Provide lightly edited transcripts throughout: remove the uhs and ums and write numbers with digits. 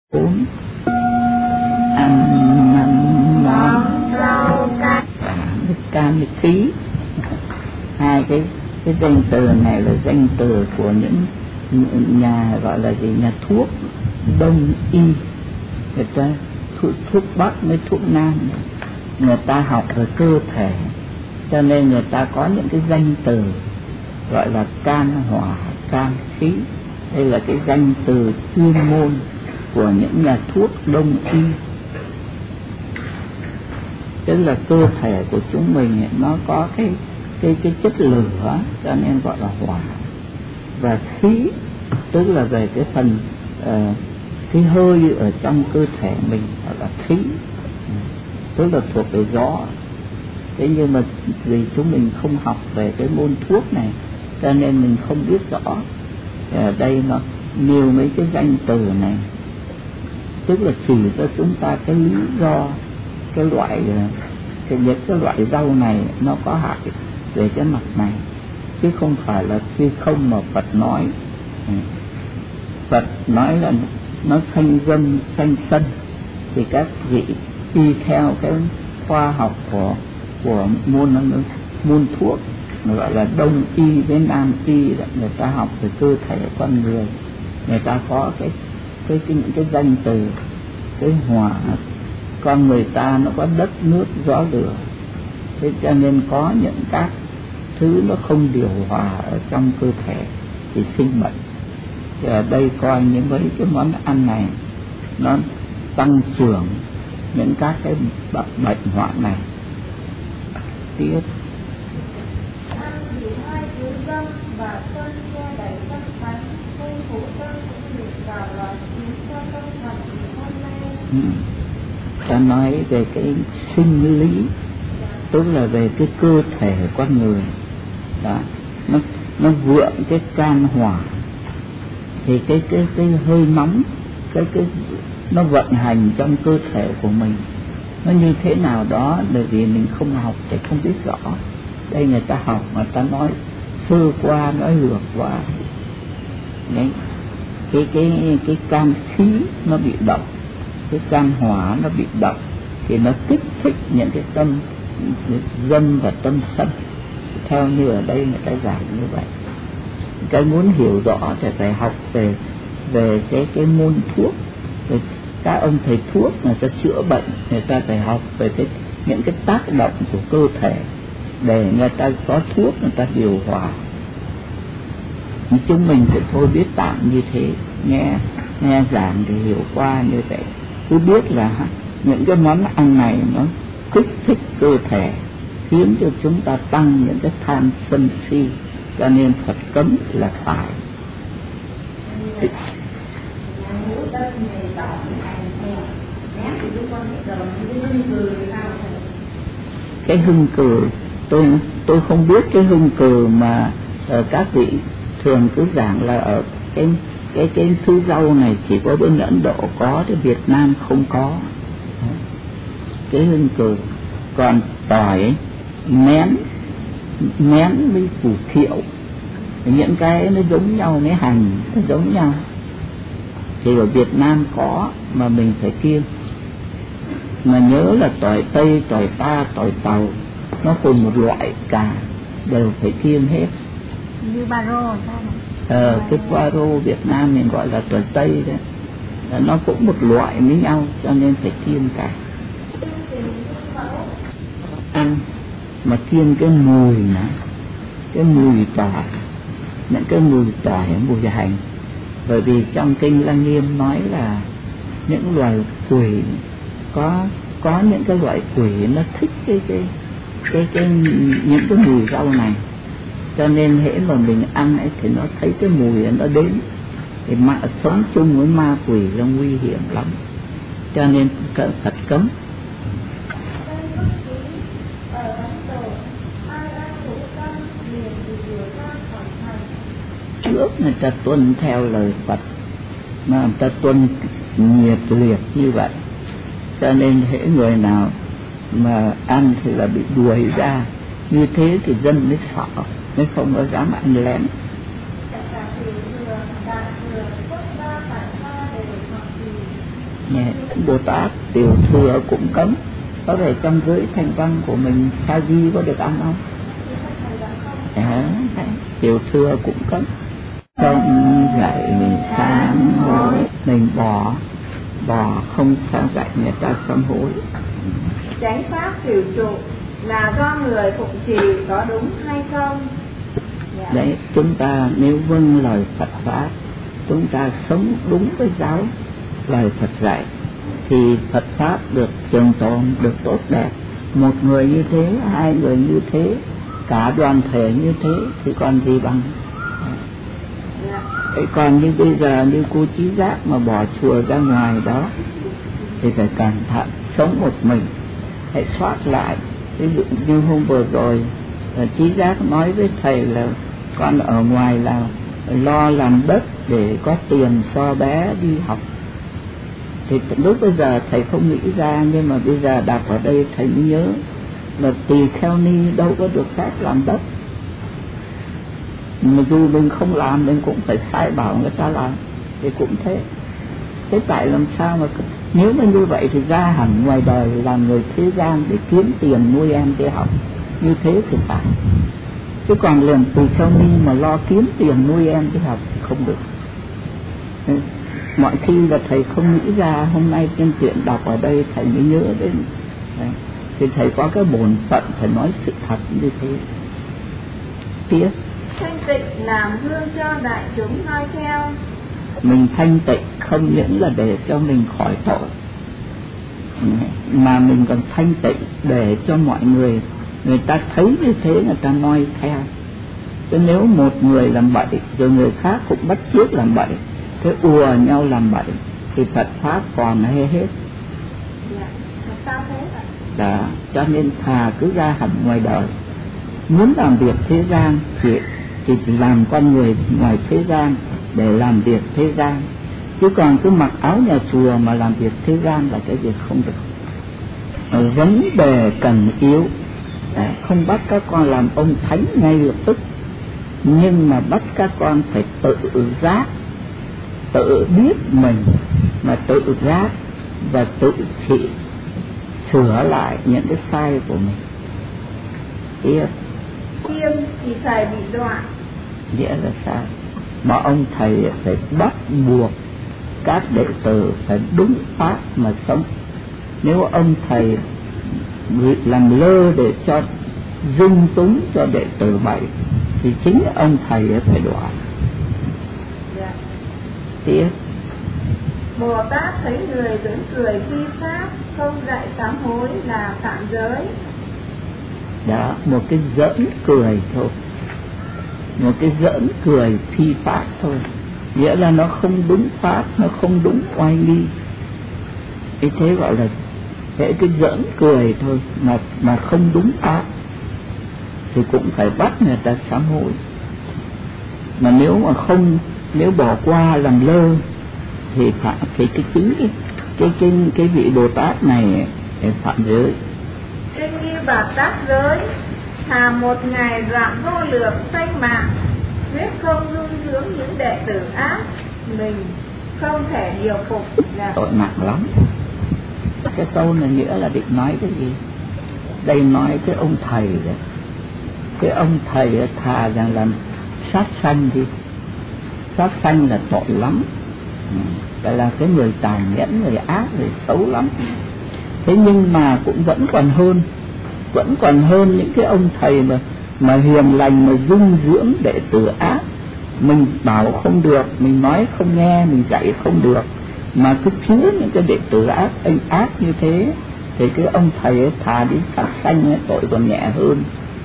4 ăn năm món rau cam thí. Hai cái danh từ này là danh từ của những nhà gọi là gì, nhà thuốc đông y. Người ta thuốc bắc với thuốc nam, người ta học về cơ thể, cho nên người ta có những cái danh từ gọi là can hỏa can khí. Đây là cái danh từ chuyên môn của những nhà thuốc đông y. Tức là cơ thể của chúng mình nó có cái chất lửa, cho nên gọi là hỏa. Và khí tức là về cái phần cái hơi ở trong cơ thể mình, gọi là khí, tức là thuộc về gió. Thế nhưng mà vì chúng mình không học về cái môn thuốc này, cho nên mình không biết rõ. Ở đây nó nêu mấy cái danh từ này, tức là chỉ cho chúng ta cái lý do cái loại rau này nó có hại về cái mặt này, chứ không phải là khi không mà Phật nói. Phật nói là nó sanh dâm sanh sân, thì các vị đi theo cái khoa học của môn thuốc gọi là đông y với nam y, người ta học về cơ thể con người, người ta có những cái danh từ. Cái hỏa, con người ta nó có đất nước gió lửa, thế cho nên có những các thứ nó không điều hòa ở trong cơ thể thì sinh bệnh. Thì ở đây coi những mấy cái món ăn này nó tăng trưởng những các cái bệnh hoạn này. Tiếp ta nói về cái sinh lý, tức là về cái cơ thể con người đó, nó vượng cái can hỏa, thì cái hơi nóng, cái nó vận hành trong cơ thể của mình nó như thế nào đó, bởi vì mình không học thì không biết rõ. Đây người ta học mà ta nói sơ qua, nói lược qua. Đấy, cái can khí nó bị động, cái can hỏa nó bị động, thì nó kích thích những cái tâm dâm và tâm sân, theo như ở đây người ta giảng như vậy. Cái muốn hiểu rõ thì phải học về cái môn thuốc. Các ông thầy thuốc người ta chữa bệnh, người ta phải học về những cái tác động của cơ thể để người ta có thuốc người ta điều hòa. Chúng mình thì thôi biết tạm như thế, nghe giảng thì hiểu qua như vậy, cứ biết là những cái món ăn này nó kích thích cơ thể, khiến cho chúng ta tăng những cái tham sân si, cho nên Phật cấm là phải. Cái hương cừ tôi không biết cái hương cừ mà các vị thường cứ giảng là ở cái thứ rau này chỉ có bên Ấn Độ có, thì Việt Nam không có cái hương cừ. Còn tỏi, nén với củ kiệu, những cái nó giống nhau, mấy hành nó giống nhau, thì ở Việt Nam có mà mình phải kiêng. Mà nhớ là tỏi Tây, tỏi ta, tỏi Tàu nó cùng một loại cả, đều phải kiêng hết. Như baro cái baro Việt Nam mình gọi là tỏi Tây đấy, nó cũng một loại với nhau, cho nên phải kiêng cả. Ăn mà kiêng cái mùi này, cái mùi tỏi, những cái mùi tỏi, mùi hành. Bởi vì trong kinh Lăng Nghiêm nói là những loài quỷ có những cái loại quỷ nó thích những cái mùi rau này, cho nên hễ mà mình ăn ấy thì nó thấy cái mùi nó đến, thì sống chung với ma quỷ là nguy hiểm lắm, cho nên Phật cấm. Trước người ta tuân theo lời Phật, mà người ta tuân nhiệt liệt như vậy, cho nên hễ người nào mà ăn thì là bị đuổi ra. Như thế thì dân mới sợ, mới không có dám ăn lén. Bồ Tát tiểu thừa cũng cấm. Có thể trong giới Thanh Văn của mình sa di có được ăn không? Tiểu thừa cũng cấm. Không dạy sám hối, mình bỏ không sao dạy người ta sám hối. Chánh pháp tiểu trụ là do người phụng trì có đúng hay không? Đấy, chúng ta nếu vâng lời Phật pháp, chúng ta sống đúng với giáo lời Phật dạy, thì Phật pháp được trường tồn, được tốt đẹp. Một người như thế, hai người như thế, cả đoàn thể như thế thì còn gì bằng. Còn như bây giờ như cô Trí Giác mà bỏ chùa ra ngoài đó thì phải cẩn thận, sống một mình, hãy soát lại. Ví dụ như hôm vừa rồi Trí Giác nói với thầy là con ở ngoài là lo làm đất để có tiền cho bé đi học. Thì lúc bây giờ thầy không nghĩ ra, nhưng mà bây giờ đọc ở đây thầy mới nhớ là tỳ kheo ni đâu có được phép làm đất. Mà dù mình không làm mình cũng phải sai bảo người ta làm, thì cũng thế. Thế tại làm sao mà nếu mà như vậy thì ra hẳn ngoài đời làm người thế gian để kiếm tiền nuôi em đi học, như thế thì phải. Chứ còn liền tỳ kheo ni mà lo kiếm tiền nuôi em đi học thì không được. Mọi khi là thầy không nghĩ ra, hôm nay trên chuyện đọc ở đây thầy mới nhớ đến. Đấy. Thì thầy có cái bổn phận phải nói sự thật như thế. Tiếp. Thanh tịnh làm gương cho đại chúng noi theo. Mình thanh tịnh không những là để cho mình khỏi tội, mà mình còn thanh tịnh để cho mọi người ta thấy như thế người ta noi theo. Chứ nếu một người làm bậy rồi người khác cũng bắt chước làm bậy, thế ùa nhau làm bậy thì Phật pháp còn hay hết. Đó, cho nên thà cứ ra hẳn ngoài đời. Muốn làm việc thế gian thì làm con người ngoài thế gian để làm việc thế gian. Chứ còn cứ mặc áo nhà chùa mà làm việc thế gian là cái việc không được. Vấn đề cần yếu, không bắt các con làm ông thánh ngay lập tức, nhưng mà bắt các con phải tự giác, tự biết mình mà tự giác và tự trị, sửa lại những cái sai của mình. Kiêm thì thầy bị đoạn. Nghĩa là sao? Mà ông thầy phải bắt buộc các đệ tử phải đúng pháp mà sống. Nếu ông thầy làm lơ để cho dung túng cho đệ tử bậy thì chính ông thầy phải đoạn. Tiếp. Bồ Tát thấy người vẫn cười phi pháp, không dạy sám hối là phạm giới. Đó, một cái giỡn cười thôi, một cái giỡn cười phi pháp thôi, nghĩa là nó không đúng pháp, nó không đúng oai nghi. Cái thế gọi là cái giỡn cười thôi mà không đúng pháp thì cũng phải bắt người ta sám hối. Mà nếu bỏ qua làm lơ thì phải cái vị Bồ Tát này phạm giới. Kinh Như Bà Tát giới, thà một ngày đoạn vô lượng sanh mạng, quyết không nuôi dưỡng những đệ tử ác, mình không thể điều phục. Tội nặng lắm. Cái câu này nghĩa là định nói cái gì? Đây nói cái ông thầy đấy. Cái ông thầy thà rằng làm sát sanh đi. Sát sanh là tội lắm. Đây là cái người tàn nhẫn, người ác, người xấu lắm. Thế nhưng mà cũng vẫn còn hơn những cái ông thầy mà hiền lành, mà dung dưỡng đệ tử ác. Mình bảo không được, mình nói không nghe, mình dạy không được, mà cứ chứa những cái đệ tử ác như thế, thì cái ông thầy thà đi sát sanh tội còn nhẹ hơn.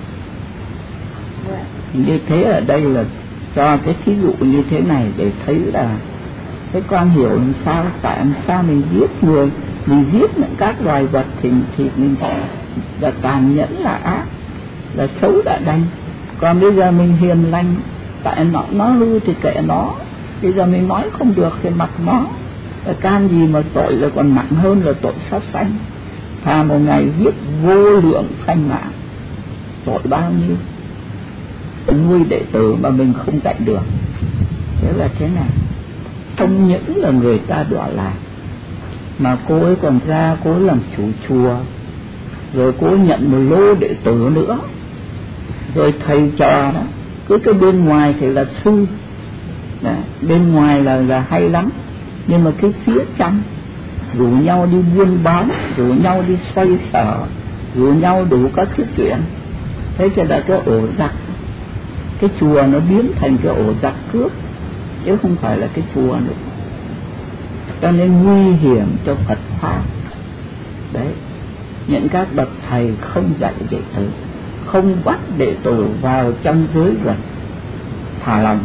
Như thế ở đây là cho cái thí dụ như thế này để thấy là cái con hiểu làm sao, tại làm sao mình giết người, mình giết những các loài vật thì mình là tàn nhẫn, là ác, là xấu đã đành. Còn bây giờ mình hiền lành, tại nó hư thì kệ nó, bây giờ mình nói không được thì mặc nó. Can gì mà tội là còn nặng hơn là tội sát sanh. Thà một ngày giết vô lượng sanh mạng, tội bao nhiêu. Nuôi đệ tử mà mình không dạy được, thế là thế nào? Không những là người ta đọa lạc, mà cô ấy còn ra cô ấy làm chủ chùa, rồi cô ấy nhận một lô đệ tử nữa, rồi thầy trò đó cứ cái bên ngoài thì là sư đó, bên ngoài là hay lắm, nhưng mà cái phía trong rủ nhau đi buôn bán, rủ nhau đi xoay sở, rủ nhau đủ các thứ chuyện. Thế cho là cái ổ giặc, cái chùa nó biến thành cái ổ giặc cướp chứ không phải là cái chùa nữa. Cho nên nguy hiểm cho Phật pháp đấy. Những các bậc thầy không dạy đệ tử, không bắt đệ tử vào trong giới luật thả lòng.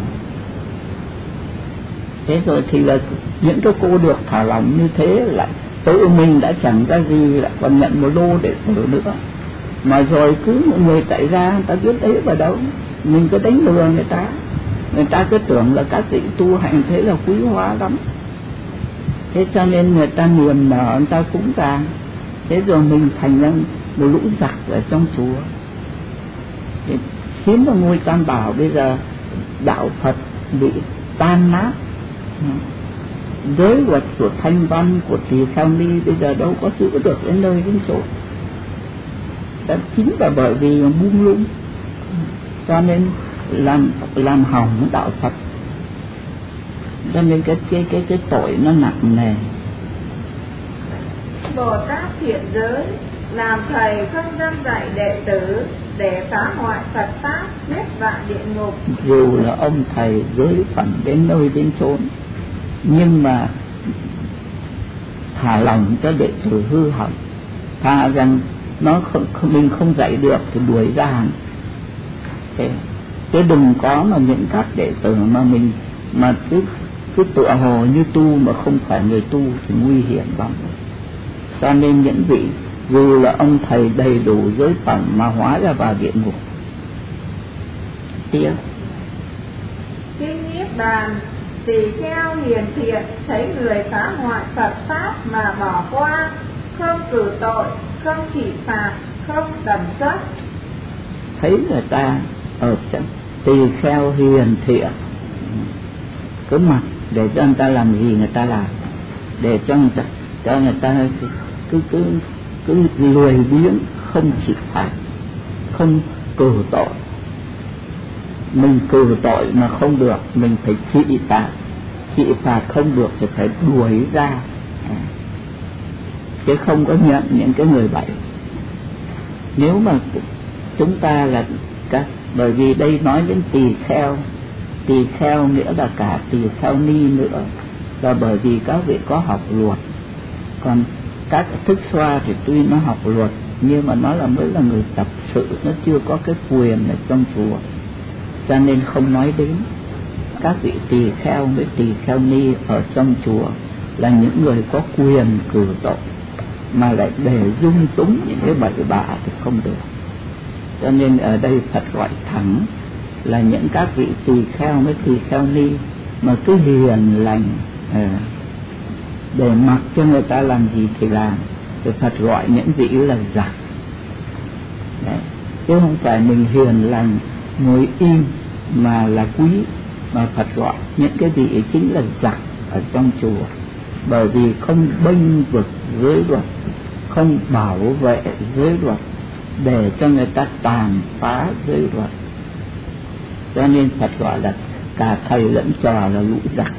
Thế rồi thì là những cái cô được thả lòng như thế lại tự mình đã chẳng ra gì, lại còn nhận một lô đệ tử nữa. Mà rồi cứ một người chạy ra, người ta biết đấy vào đâu, mình cứ đánh lừa người ta cứ tưởng là các vị tu hành thế là quý hóa lắm. Thế cho nên người ta niềm nở, người ta cúng ra. Thế rồi mình thành ra một lũ giặc ở trong chùa. Thế khiến cho ngôi Tam Bảo bây giờ đạo Phật bị tan nát. Giới luật của Thanh Văn, của Tỳ Kheo Ni bây giờ đâu có giữ được đến nơi đến chỗ. Đó chính là bởi vì buông lung, cho nên làm hỏng đạo Phật. Cho nên cái tội nó nặng nề. Bồ Tát thiện giới làm thầy không dân dạy đệ tử để phá hoại Phật pháp, giết vạn địa ngục. Dù là ông thầy giới phận đến nơi đến chốn, nhưng mà thả lòng cho đệ tử hư hỏng, thà rằng nó mình không dạy được thì đuổi ra. Chứ đừng có mà những các đệ tử mà mình mà cứ tựa hồ như tu mà không phải người tu thì nguy hiểm lắm. Cho nên những vị dù là ông thầy đầy đủ giới phẩm mà hóa ra vào địa ngục. Tiếp. Khi Niết Bàn, tỳ kheo hiền thiện thấy người phá hoại Phật pháp mà bỏ qua, không cử tội, không trị phạt, không tầm trách. Thấy người ta ở trong tỳ kheo hiền thiện, cứ mặc để cho người ta làm gì người ta làm, để cho người ta cứ lười biếng, không trị phạt, không cử tội. Mình cử tội mà không được, mình phải trị phạt không được thì phải đuổi ra, chứ không có nhận những cái người bậy. Nếu mà chúng ta là bởi vì đây nói đến tỳ kheo nghĩa là cả tỳ kheo ni nữa, là bởi vì các vị có học luật. Còn các thức xoa thì tuy nó học luật nhưng mà nó mới là người tập sự, nó chưa có cái quyền ở trong chùa, cho nên không nói đến. Các vị tỳ kheo với tỳ kheo ni ở trong chùa là những người có quyền cử tội, mà lại để dung túng những cái bậy bạ thì không được. Cho nên ở đây Phật gọi thẳng là những các vị tỳ kheo với tỳ kheo ni mà cứ hiền lành, để mặc cho người ta làm gì thì làm, thì Phật gọi những vị là giặc. Đấy. Chứ không phải mình hiền lành ngồi im mà là quý, mà Phật gọi những cái vị ấy chính là giặc ở trong chùa, bởi vì không bênh vực giới luật, không bảo vệ giới luật, để cho người ta tàn phá giới luật. Cho nên Phật gọi là cả thầy lẫn trò là lũ giặc.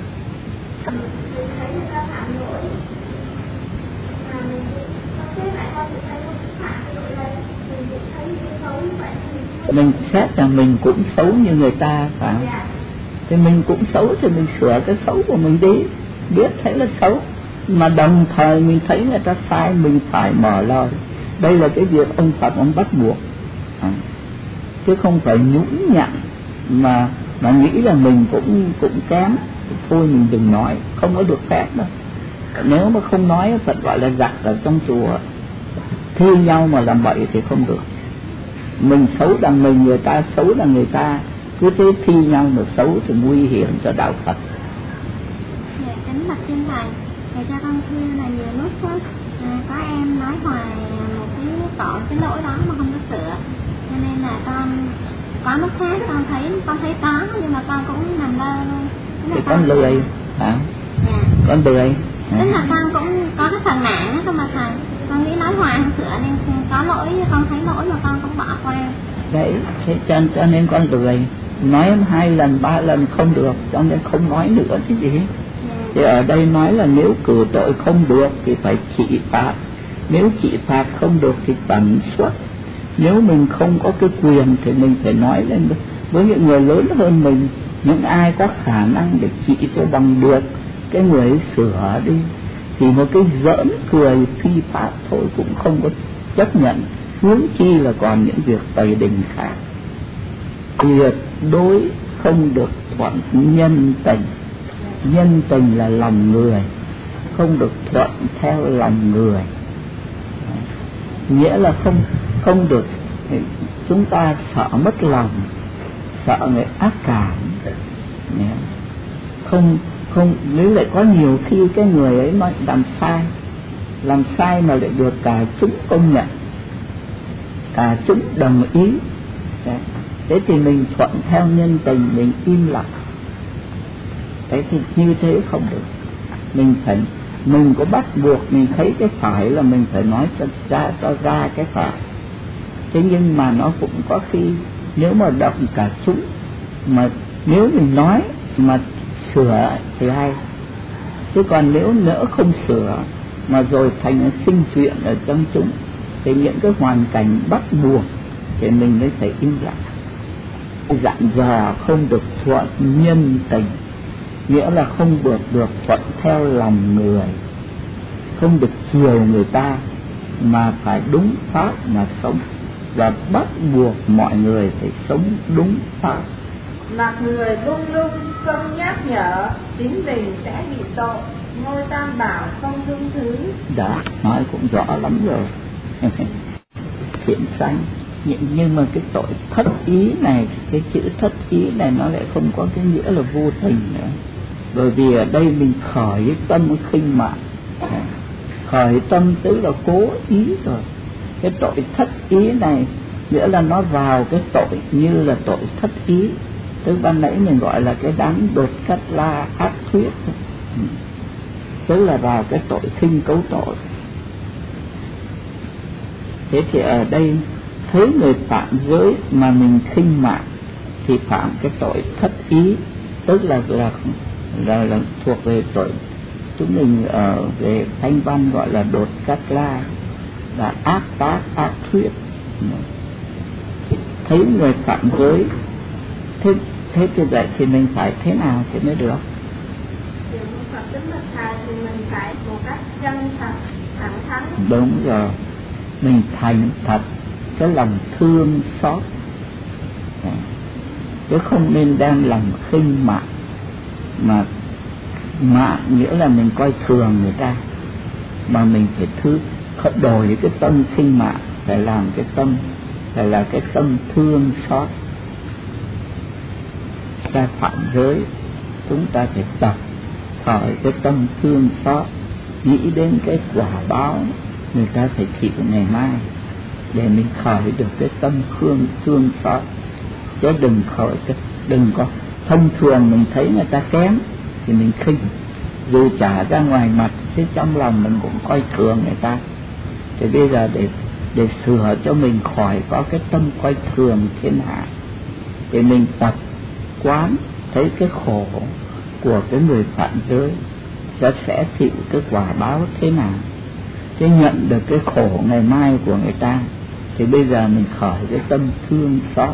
Mình xét rằng mình cũng xấu như người ta, phải không? Thì mình cũng xấu thì mình sửa cái xấu của mình đi, biết thấy là xấu, mà đồng thời mình thấy người ta sai, mình phải mở lời. Đây là cái việc ông Phật ông bắt buộc, chứ không phải nhũn nhặn mà nghĩ là mình cũng kém, thôi mình đừng nói, không có được phép đâu. Nếu mà không nói, Phật gọi là giặc ở trong chùa, thi nhau mà làm bậy thì không được. Mình xấu đằng mình, người ta xấu đằng người ta, cứ thế thi nhau mà xấu thì nguy hiểm cho đạo Phật. Dạ, kính bạch xin thầy, thầy cho con khuyên là nhiều lúc có em nói hoài một cái lỗi đó mà không có sửa, cho nên là con có lúc khác con thấy có, nhưng mà con cũng nằm lơ luôn. Thì con lười hả? Dạ. Con lười. Tức là con cũng có cái thầy. Con nghĩ nói hoài không sửa nên có lỗi, con thấy lỗi mà con cũng bỏ qua. Đấy, thế cho nên con lười. Nói 2 lần 3 lần không được, cho nên không nói nữa chứ gì. Thì ở đây nói là nếu cử tội không được thì phải trị phạt. Nếu trị phạt không được thì tận xuất. Nếu mình không có cái quyền thì mình phải nói lên với những người lớn hơn mình, những ai có khả năng để trị cho bằng được cái người ấy sửa đi. Thì một cái giỡn cười phi pháp thôi cũng không có chấp nhận, huống chi là còn những việc tày đình khác. Tuyệt đối không được thuận nhân tình. Nhân tình là lòng người, không được thuận theo lòng người. Nghĩa là không được, chúng ta sợ mất lòng, sợ người ác cảm. Không nếu lại có nhiều khi cái người ấy nói làm sai mà lại được cả chúng công nhận, cả chúng đồng ý. Thế thì mình thuận theo nhân tình, mình im lặng. Thế thì như thế không được. Mình có bắt buộc mình thấy cái phải là mình phải nói cho ra cái phải. Thế nhưng mà nó cũng có khi nếu mà động cả chúng, mà nếu mình nói mà sửa thì hay. Chứ còn nếu nỡ không sửa mà rồi thành sinh chuyện ở trong chúng, thì những cái hoàn cảnh bắt buộc thì mình mới phải im lặng. Dặn dò không được thuận nhân tình, nghĩa là không được thuận theo lòng người, không được chiều người ta, mà phải đúng pháp mà sống, và bắt buộc mọi người phải sống đúng pháp. Mặc người lung lung không nhắc nhở, chính mình sẽ bị tội. Ngôi Tam Bảo không dung thứ. Đã nói cũng rõ lắm rồi. Thiện sanh. Nhưng mà cái tội thất ý này, cái chữ thất ý này nó lại không có cái nghĩa là vô tình nữa. Bởi vì ở đây mình khởi tâm khinh mạng, khởi tâm tức là cố ý rồi. Cái tội thất ý này nghĩa là nó vào cái tội như là tội thất ý. Tức ban nãy mình gọi là cái đám đột cắt la ác thuyết, tức là vào cái tội khinh cấu tội. Thế thì ở đây thấy người phạm giới mà mình khinh mạng thì phạm cái tội thất ý, tức là thuộc về tội chúng mình ở về Thanh văn gọi là đột cắt la, là ác tác ác thuyết. Thấy người phạm giới thế thì vậy thì mình phải thế nào thì mới được? Thì Phật tính là thầy thì mình phải một cách chân thật, thẳng thắn. Đúng rồi, mình thành thật cái lòng thương xót, chứ không nên đem lòng khinh mạng. Mà mạng nghĩa là mình coi thường người ta, mà mình phải đổi cái tâm khinh mạng, phải làm cái tâm, phải là cái tâm thương xót. Ta phạm giới, chúng ta phải tập khởi cái tâm thương xót, nghĩ đến cái quả báo người ta phải chịu ngày mai, để mình khởi được cái tâm thương xót. Chứ đừng có thông thường mình thấy người ta kém thì mình khinh, dù trả ra ngoài mặt chứ trong lòng mình cũng coi thường người ta. Thì bây giờ để sửa cho mình khỏi có cái tâm coi thường thiên hạ, thì mình tập quán thấy cái khổ của cái người phạm giới, sẽ chịu cái quả báo thế nào, thế nhận được cái khổ ngày mai của người ta. Thì bây giờ mình khởi cái tâm thương xót,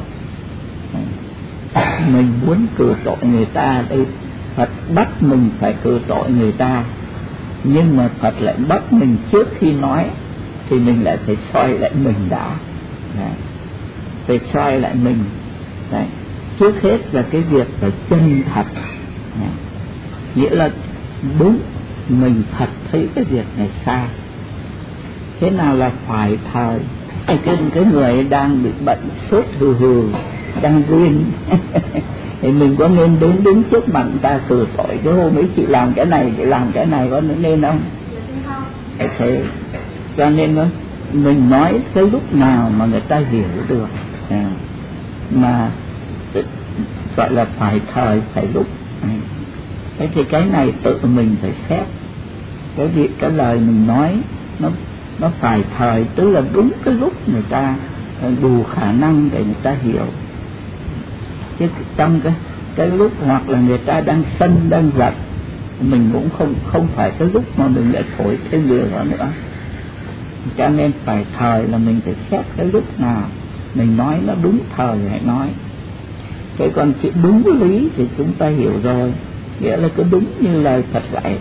mình muốn cử tội người ta. Đây Phật bắt mình phải cử tội người ta, nhưng mà Phật lại bắt mình trước khi nói thì mình lại phải soi lại mình đã. Phải soi lại mình. Đấy. Trước hết là cái việc phải chân thật, nghĩa là đúng mình thật thấy cái việc này sai. Thế nào là phải thời? Cái người đang bị bệnh sốt hừ đang run thì mình có nên đứng trước mặt người ta cử tội cái hôm ấy chị làm cái này, chị làm cái này, có nên không? Thế cho nên mình nói cái lúc nào mà người ta hiểu được, mà gọi là phải thời phải lúc. Thế thì cái này tự mình phải xét cái lời mình nói nó phải thời, tức là đúng cái lúc người ta đủ khả năng để người ta hiểu. Chứ trong cái lúc hoặc là người ta đang sân đang giận, mình cũng không phải cái lúc mà mình lại thổi thêm lửa nữa. Cho nên phải thời là mình phải xét cái lúc nào mình nói nó đúng thời hãy nói. Cái còn chỉ đúng lý thì chúng ta hiểu rồi, nghĩa là cứ đúng như lời Phật dạy.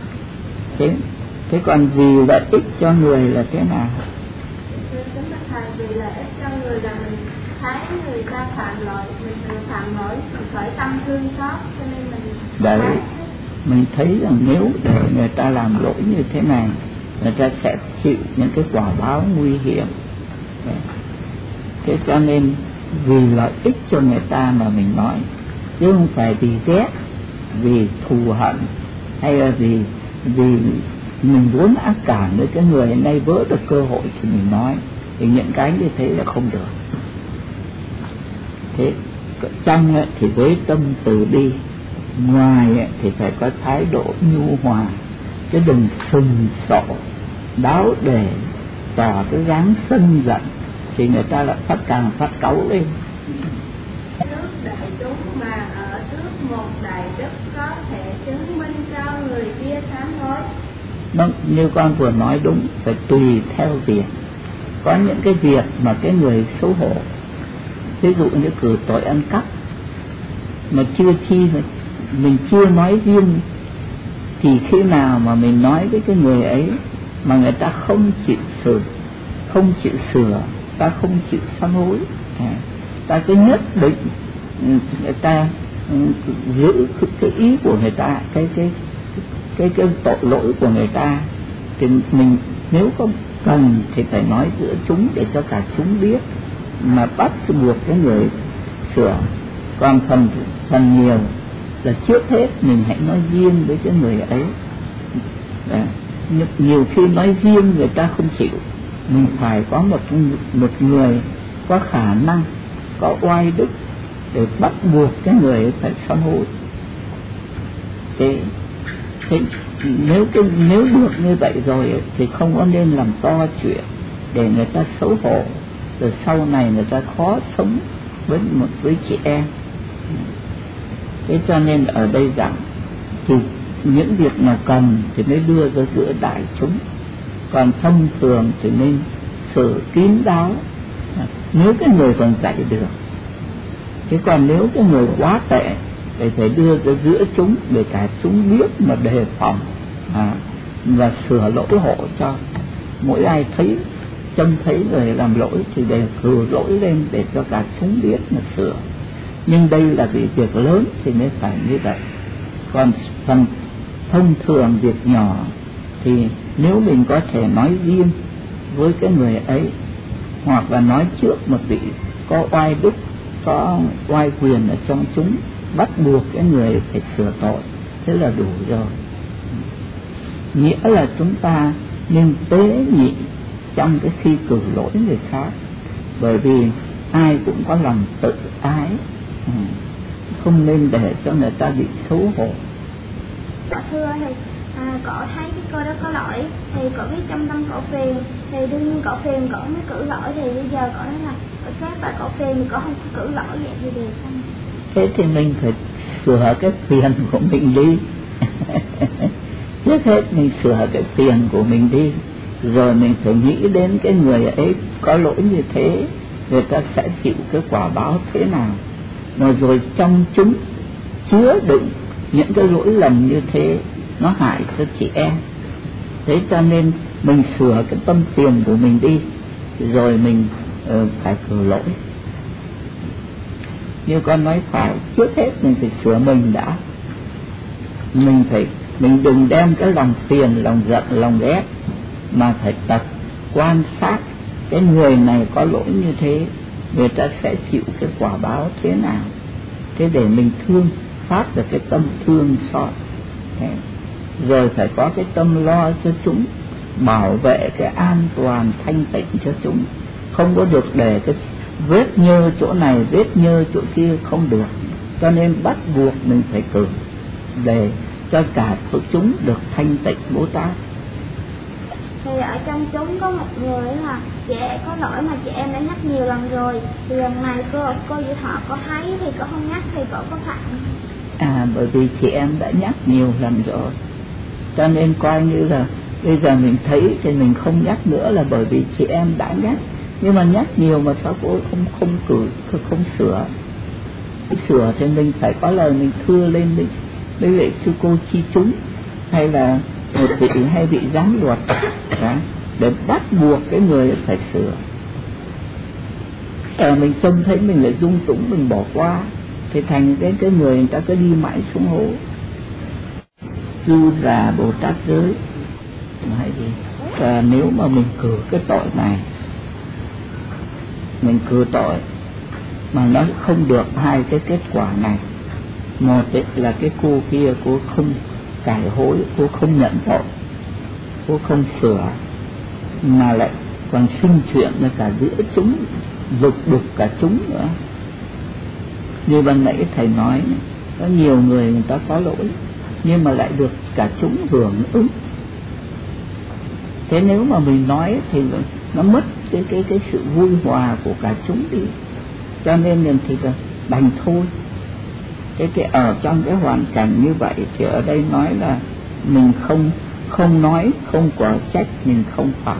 Thế còn vì lợi ích cho người là thế nào? Vì lợi ích cho người là mình thấy người ta phạm lỗi, mình phạm lỗi mình phải tâm thương xót, cho nên mình đấy, mình thấy rằng nếu để người ta làm lỗi như thế này, người ta sẽ chịu những cái quả báo nguy hiểm. Thế cho nên vì lợi ích cho người ta mà mình nói, chứ không phải vì ghét, vì thù hận, hay là vì mình muốn ác cảm với cái người nay vỡ được cơ hội thì mình nói. Thì những cái như thế là không được. Thế trong thì với tâm từ bi, ngoài thì phải có thái độ nhu hòa, chứ đừng sừng sộ đáo để tỏ cái dáng sân giận thì người ta lại càng phát cáu lên. Trước đại chúng mà ở trước một đại đức có thể chứng minh cho người kia sám hối. Như con vừa nói đúng, phải tùy theo việc. Có những cái việc mà cái người xấu hổ, ví dụ như cử tội ăn cắp, mà mình chưa nói riêng, thì khi nào mà mình nói với cái người ấy mà người ta không chịu sửa, ta không chịu sám hối, ta cứ nhất định người ta giữ cái ý của người ta, cái tội lỗi của người ta, thì mình nếu không cần thì phải nói giữa chúng để cho cả chúng biết, mà bắt buộc cái người sửa. Còn phần nhiều là trước hết mình hãy nói riêng với cái người ấy. Nhiều khi nói riêng người ta không chịu, mình phải có một người có khả năng, có oai đức để bắt buộc cái người ấy phải sám hối. Thế nếu được như vậy rồi thì không có nên làm to chuyện để người ta xấu hổ, rồi sau này người ta khó sống với chị em. Thế cho nên ở đây rằng thì những việc nào cần thì mới đưa ra giữa đại chúng, còn thông thường thì nên xử kín đáo nếu cái người còn dạy được. Thế còn nếu cái người quá tệ thì phải đưa ra giữa chúng để cả chúng biết mà đề phòng và sửa lỗi hộ cho. Mỗi ai trông thấy người làm lỗi thì đều cử lỗi lên để cho cả chúng biết mà sửa. Nhưng đây là việc lớn thì mới phải như vậy. Còn phần thông thường việc nhỏ thì nếu mình có thể nói riêng với cái người ấy, hoặc là nói trước một vị có oai đức, có oai quyền ở trong chúng, bắt buộc cái người phải sửa tội, thế là đủ rồi. Nghĩa là chúng ta nên tế nhị trong cái khi cử lỗi người khác, bởi vì ai cũng có lòng tự ái, không nên để cho người ta bị xấu hổ. Thưa thầy, cậu thấy cái cô đó có lỗi thì cậu biết trong tâm cậu phiền, thì đương nhiên cậu phiền cậu mới cử lỗi, thì bây giờ cậu nói là cậu xét và cậu phiền thì cậu không cử lỗi, vậy thì được không? Thế thì mình phải sửa cái phiền của mình đi. Trước hết mình sửa cái phiền của mình đi, rồi mình phải nghĩ đến cái người ấy có lỗi như thế, người ta sẽ chịu cái quả báo thế nào, mà rồi trong chúng chứa đựng những cái lỗi lầm như thế, nó hại cho chị em. Thế cho nên mình sửa cái tâm phiền của mình đi, rồi mình phải cử lỗi. Như con nói phải, trước hết mình phải sửa mình đã. Mình đừng đem cái lòng phiền, lòng giận, lòng ghét, mà phải tập quan sát cái người này có lỗi như thế, người ta sẽ chịu cái quả báo thế nào. Thế để mình phát được cái tâm thương xót, rồi phải có cái tâm lo cho chúng, bảo vệ cái an toàn thanh tịnh cho chúng, không có được để cái vết nhơ chỗ này, vết nhơ chỗ kia, không được. Cho nên bắt buộc mình phải cử để cho cả chúng được thanh tịnh Bồ Tát. Thì Thì ở trong chúng có một người là trẻ có lỗi mà chị em đã nhắc nhiều lần rồi, thì lần này cô Diệu Thọ có thấy thì cô không nhắc thì cô có phạm? Bởi vì chị em đã nhắc nhiều lần rồi, cho nên coi như là bây giờ mình thấy thì mình không nhắc nữa là bởi vì chị em đã nhắc. Nhưng mà nhắc nhiều mà sao cô không sửa thì mình phải có lời mình thưa lên với lại sư cô chi chúng hay là một vị hay vị giám luật đó, để bắt buộc cái người phải sửa. Mình trông thấy mình lại dung túng mình bỏ qua thì thành cái người ta cứ đi mãi xuống hố. Du Già Bồ Tát giới hay gì nếu mà mình cử cái tội này, mình cử tội mà nó không được hai cái kết quả này. Một là cái cô kia cô không cải hối, cô không nhận tội, cô không sửa, mà lại còn sinh chuyện là cả giữa chúng, lục đục cả chúng nữa. Như ban nãy thầy nói, có nhiều người ta có lỗi nhưng mà lại được cả chúng hưởng ứng. Thế nếu mà mình nói thì nó mất cái sự vui hòa của cả chúng đi. Cho nên thì đành thôi. Cái ở trong cái hoàn cảnh như vậy thì ở đây nói là mình không nói, không quả trách, mình không phạt.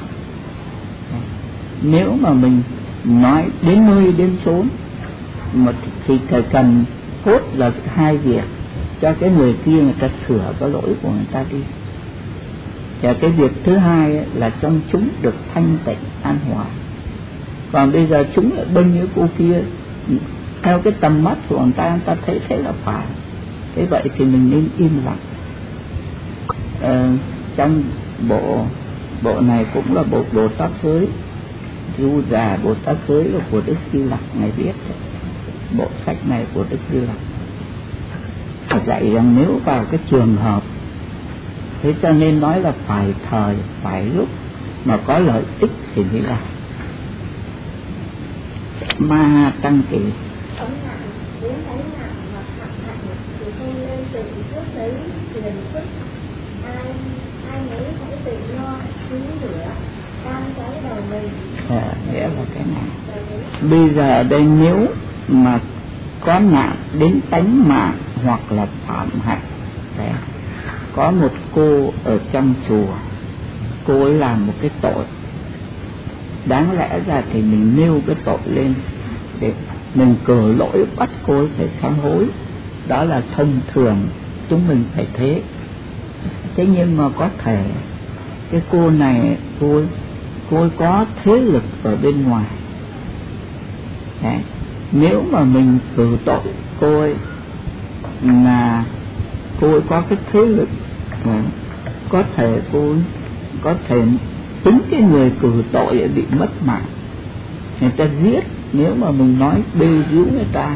Nếu mà mình nói đến nơi đến chốn mà thì cần cốt là hai việc: cho cái người kia người ta sửa cái lỗi của người ta đi, và cái việc thứ hai là trong chúng được thanh tịnh an hòa. Còn bây giờ chúng lại bênh với cô kia theo cái tầm mắt của người ta thấy thế là phải. Thế vậy thì mình nên im lặng. Trong bộ này cũng là bộ Bồ Tát giới, Du Già Bồ Tát giới là của Đức Di Lặc này viết. Bộ sách này của Đức Di Lặc dạy rằng nếu vào cái trường hợp thế, cho nên nói là phải thời phải lúc mà có lợi ích thì mới làm. Ma Tăng Kỳ Đến cái nào mà phạm hạnh thì không nên tự trước đấy liền sức, ai nấy hãy tự lo cứu lửa đang cháy đầu mình. Nghĩa là cái này. Bây giờ ở đây nếu mà có nạn đến tánh mạng hoặc là phạm hạnh, có một cô ở trong chùa, cô ấy làm một cái tội, đáng lẽ ra thì mình nêu cái tội lên để mình cử lỗi bắt cô ấy phải sám hối, đó là thông thường chúng mình phải thế. Thế nhưng mà có thể cái cô này cô ấy có thế lực ở bên ngoài. Đấy. Nếu mà mình cử tội cô ấy là cô ấy có cái thế lực, có thể chính cái người cử tội bị mất mạng, người ta giết. Nếu mà mình nói bê díu người ta,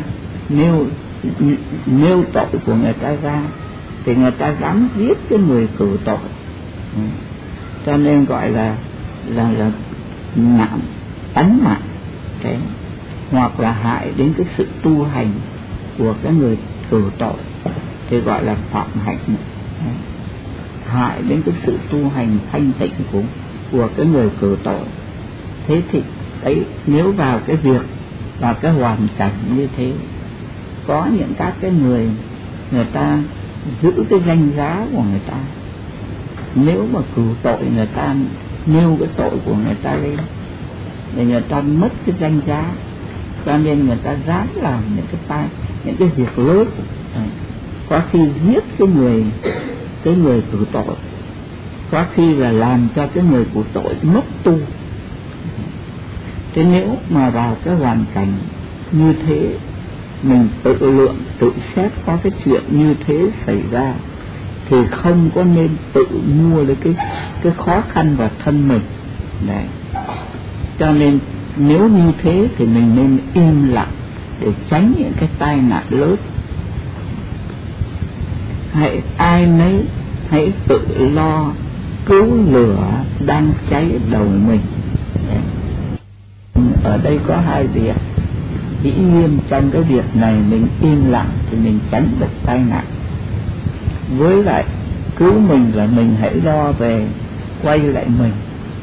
nêu tội của người ta ra thì người ta dám giết cái người cử tội. Cho nên gọi là nạn tánh mạng, hoặc là hại đến cái sự tu hành của cái người cử tội thì gọi là phạm hạnh. Hại đến cái sự tu hành thanh tịnh của cái người cử tội. Thế thì ấy, nếu vào cái việc, vào cái hoàn cảnh như thế, có những các cái người ta giữ cái danh giá của người ta, nếu mà cử tội người ta nêu cái tội của người ta lên để người ta mất cái danh giá, cho nên người ta dám làm những cái việc lớn, có khi giết cái người cử tội, có khi là làm cho cái người cử tội mất tu. Thế nếu mà vào cái hoàn cảnh như thế, mình tự lượng tự xét có cái chuyện như thế xảy ra thì không có nên tự mua lấy cái khó khăn vào thân mình. Đấy. Cho nên nếu như thế thì mình nên im lặng để tránh những cái tai nạn lớn. Ai nấy hãy tự lo cứu lửa đang cháy đầu mình. Đấy. Ở đây có hai việc. Dĩ nhiên trong cái việc này mình im lặng thì mình tránh được tai nạn. Với lại cứu mình là mình hãy lo về quay lại mình,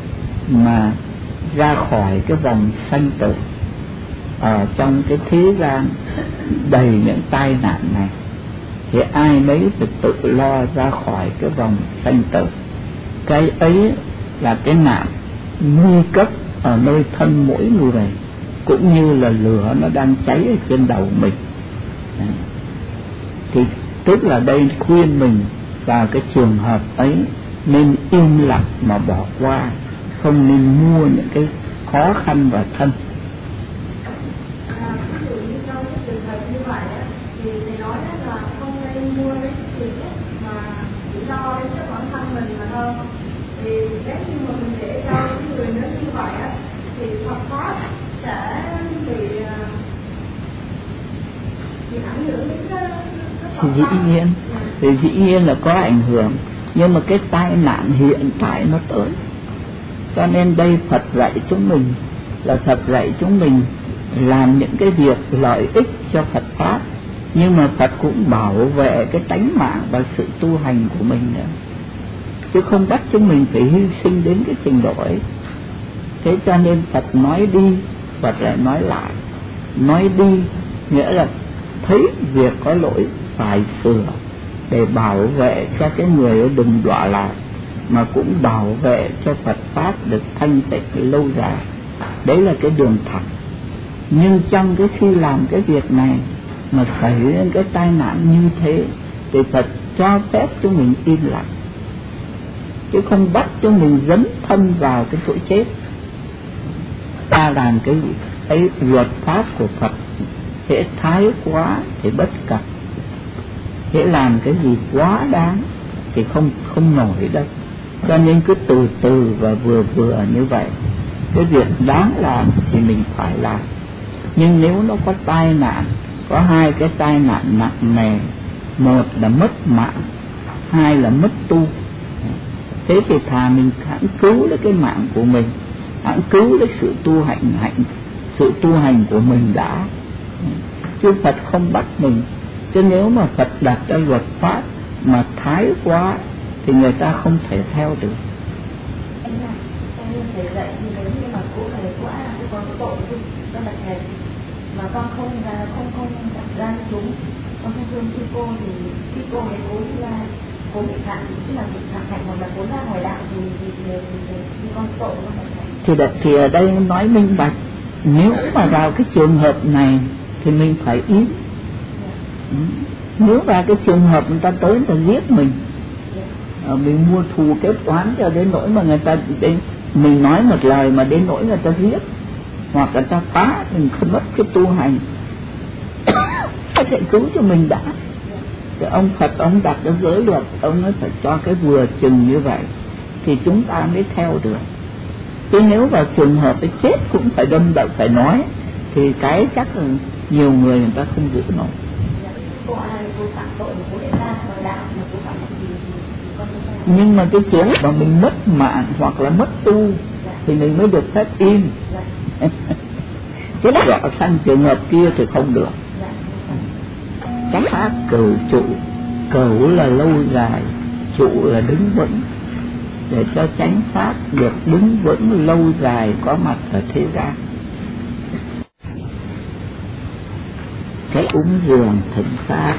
mà ra khỏi cái vòng sanh tử ở trong cái thế gian đầy những tai nạn này, thì ai nấy phải tự lo ra khỏi cái vòng sanh tử. Cái ấy là cái nạn nguy cấp ở nơi thân mỗi người, cũng như là lửa nó đang cháy ở trên đầu mình. Thì tức là đây khuyên mình vào cái trường hợp ấy nên im lặng mà bỏ qua, không nên mua những cái khó khăn vào thân. Ví dụ như trong cái trường hợp như vậy thì thầy nói là không nên mua cái gì mà chỉ lo đến cho bản thân mình mà thôi. Thì nếu như mà mình để cho cái người nó như vậy thì Phật pháp sẽ bị ảnh hưởng đến cái dĩ nhiên là có ảnh hưởng, nhưng mà cái tai nạn hiện tại nó tới. Cho nên đây Phật dạy chúng mình là Phật dạy chúng mình làm những cái việc lợi ích cho Phật pháp, nhưng mà Phật cũng bảo vệ cái tánh mạng và sự tu hành của mình nữa, chứ không bắt chúng mình phải hy sinh đến cái trình độ ấy. Thế cho nên Phật nói đi, Phật lại nói lại. Nói đi nghĩa là thấy việc có lỗi phải sửa để bảo vệ cho cái người đừng đọa lạc, mà cũng bảo vệ cho Phật pháp được thanh tịnh lâu dài. Đấy là cái đường thẳng. Nhưng trong cái khi làm cái việc này mà xảy ra cái tai nạn như thế thì Phật cho phép chúng mình im lặng, chứ không bắt chúng mình dấn thân vào cái chỗ chết. Ta làm cái ấy, luật pháp của Phật hễ thái quá thì bất cập, hễ làm cái gì quá đáng thì không nổi đâu. Cho nên cứ từ từ và vừa vừa như vậy. Cái việc đáng làm thì mình phải làm. Nhưng nếu nó có tai nạn, có hai cái tai nạn nặng nề, một là mất mạng, hai là mất tu, thế thì thà mình hãng cứu lấy cái mạng của mình, hãng cứu lấy sự tu hành của mình đã. Chứ Phật không bắt mình. Chứ nếu mà Phật đặt ra luật pháp mà thái quá thì người ta không thể theo được. Thầy dạy thì nếu như mà cụ thầy quá là con có tội cho là thầy, mà con không đặt ra đúng, con không thương sư cô thì khi cô ấy cố bị phạm, tức là bị phạm hạnh hoặc là cố ra ngoài đạo thì con tội con phải thầy. Thì ở đây nói minh bạch, nếu mà vào cái trường hợp này thì mình phải ý. Nếu vào cái trường hợp người ta tới người ta giết mình, mình mua thù kết oán cho đến nỗi mà người ta đến, mình nói một lời mà đến nỗi người ta giết, hoặc người ta phá mình không mất cái tu hành, có thể cứu cho mình đã. Thì ông Phật ông đặt cái giới luật, ông ấy phải cho cái vừa chừng như vậy thì chúng ta mới theo được. Chứ nếu vào trường hợp cái chết cũng phải đâm động phải nói thì cái chắc là nhiều người ta không giữ nổi. Nhưng mà cái chỗ mà mình mất mạng hoặc là mất tu thì mình mới được phép im. Chứ rõ sang trường hợp kia thì không được. Các pháp cửu trụ, cửu là lâu dài, trụ là đứng vững, để cho chánh pháp được đứng vững lâu dài có mặt ở thế gian. Cái cúng dường thịnh pháp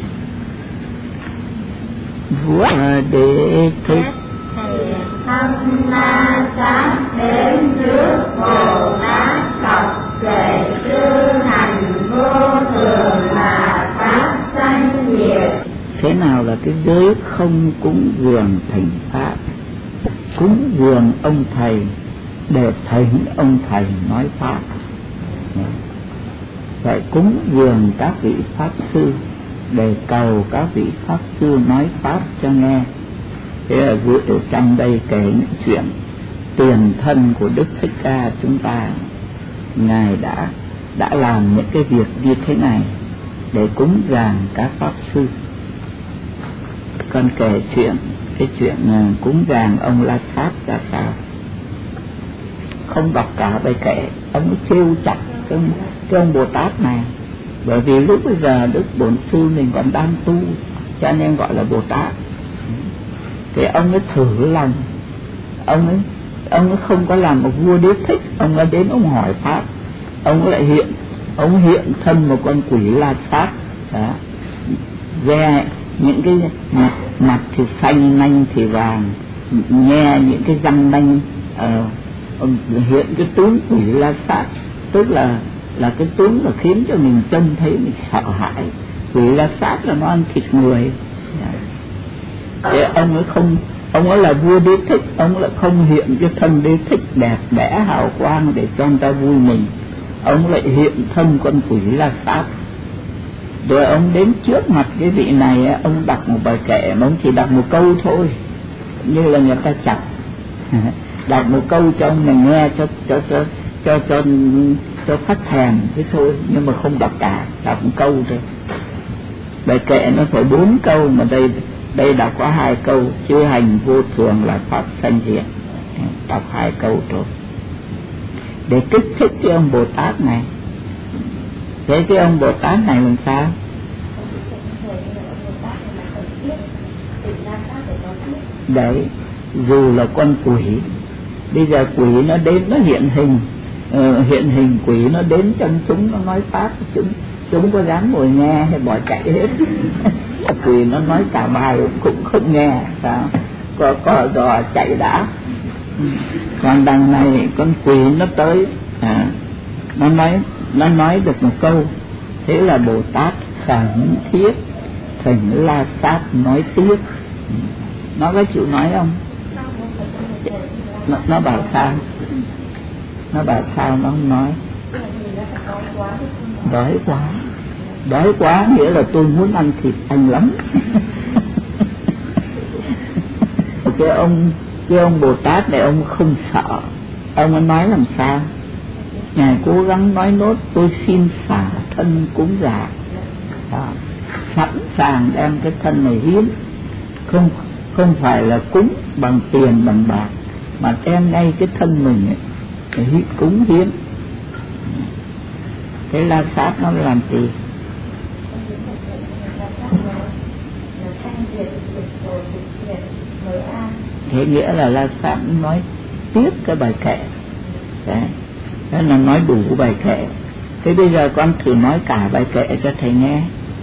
vua để thích thân na sát đến trước Bồ Tát Phật kệ chư hành vô thường là pháp sanh diệt. Thế nào là cái giới không cúng dường thỉnh pháp? Cúng dường ông thầy để thỉnh ông thầy nói pháp. Phải cúng dường các vị pháp sư để cầu các vị pháp sư nói pháp cho nghe. Thế là ở trong đây kể những chuyện tiền thân của Đức Thích Ca chúng ta, Ngài đã làm những cái việc như thế này để cúng dường các pháp sư. Con kể cái chuyện cúng dường ông La Sát ra sao. Không đọc cả bài kể, ông trêu chọc cái ông Bồ Tát này. Bởi vì lúc bây giờ Đức Bổn Sư mình còn đang tu, cho nên gọi là Bồ Tát. Thì ông ấy thử lòng, ông không có làm một vua Đế Thích, ông đã đến ông hỏi pháp, ông lại hiện thân một con quỷ La Sát, ve những cái mặt thì xanh, nanh thì vàng, nghe những cái răng nanh, hiện cái tướng quỷ La Sát, tức là cái tướng mà khiến cho mình trông thấy mình sợ hãi. Quỷ La Sát là nó ăn thịt người. Thế ông ấy là vua Đế Thích, ông lại không hiện cái thân Đế Thích đẹp đẽ hào quang để cho người ta vui mừng, ông lại hiện thân con quỷ La Sát. Rồi ông đến trước mặt cái vị này, ông đọc một bài kệ mà ông chỉ đọc một câu thôi, như là người ta chặt, đọc một câu cho ông này nghe cho phát thèm thế thôi, nhưng mà không đọc cả, đọc một câu thôi. Bài kệ nó phải 4 câu mà đây đọc có 2 câu, chư hành vô thường là pháp sanh diệt, đọc 2 câu thôi để kích thích cái ông Bồ Tát này. Thế cái ông Bồ Tát này làm sao? Đấy, dù là con quỷ, bây giờ quỷ nó đến nó hiện hình quỷ nó đến trong chúng, nó nói pháp, chúng có dám ngồi nghe hay bỏ chạy hết. Quỷ nó nói cả bài cũng không nghe, sao có dò chạy đã. Còn đằng này con quỷ nó tới, nó nói được một câu, thế là Bồ Tát khẩn thiết thỉnh La Sát nói tiếp. Nó có chịu nói không? Nó bảo sao? Nó không nói. Đói quá nghĩa là tôi muốn ăn thịt anh lắm. Cái ông Bồ Tát này ông không sợ, ông ấy nói làm sao? Ngài cố gắng nói nốt, tôi xin xả thân cúng dường, sẵn sàng đem cái thân này hiến, không phải là cúng bằng tiền bằng bạc, mà đem ngay cái thân mình ấy, cúng hiến. Thế La Sát nó làm gì? Thế nghĩa là La Sát nói tiếp cái bài kệ. Đấy, thế là nói đủ bài kệ. Thế bây giờ con thử nói cả bài kệ cho thầy nghe.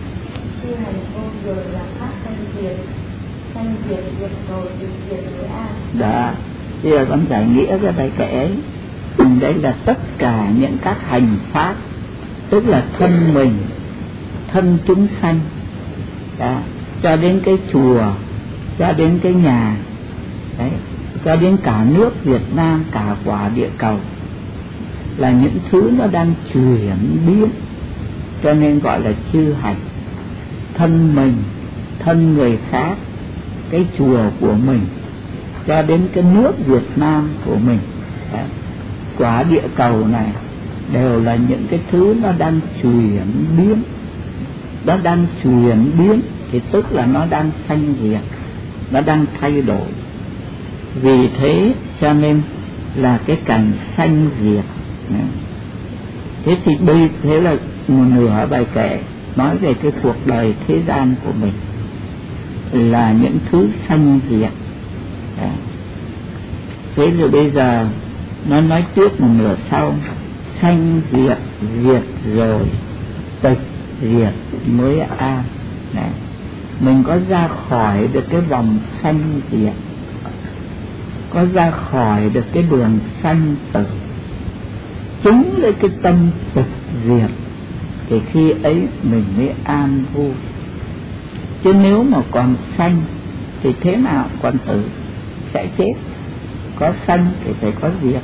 Đó, bây giờ con giải nghĩa cái bài kệ ấy. Đấy là tất cả những các hành pháp, tức là thân mình, thân chúng sanh, đó, cho đến cái chùa, cho đến cái nhà, đấy, cho đến cả nước Việt Nam, cả quả địa cầu, là những thứ nó đang chuyển biến, cho nên gọi là chư hành. Thân mình, thân người khác, cái chùa của mình, cho đến cái nước Việt Nam của mình, đấy, quả địa cầu này đều là những cái thứ nó đang chuyển biến. Nó đang chuyển biến thì tức là nó đang sanh diệt, nó đang thay đổi. Vì thế cho nên là cái cảnh sanh diệt. Thế thì đây, thế là một nửa bài kệ nói về cái cuộc đời thế gian của mình là những thứ sanh diệt. Thế rồi bây giờ nó nói tiếp một nửa sau, sanh diệt, diệt rồi tịch diệt mới an. Này, mình có ra khỏi được cái vòng sanh diệt, có ra khỏi được cái đường sanh tử, chứng lấy cái tâm tịch diệt, thì khi ấy mình mới an vui. Chứ nếu mà còn sanh thì thế nào còn tử, sẽ chết. Có sanh thì phải có diệt.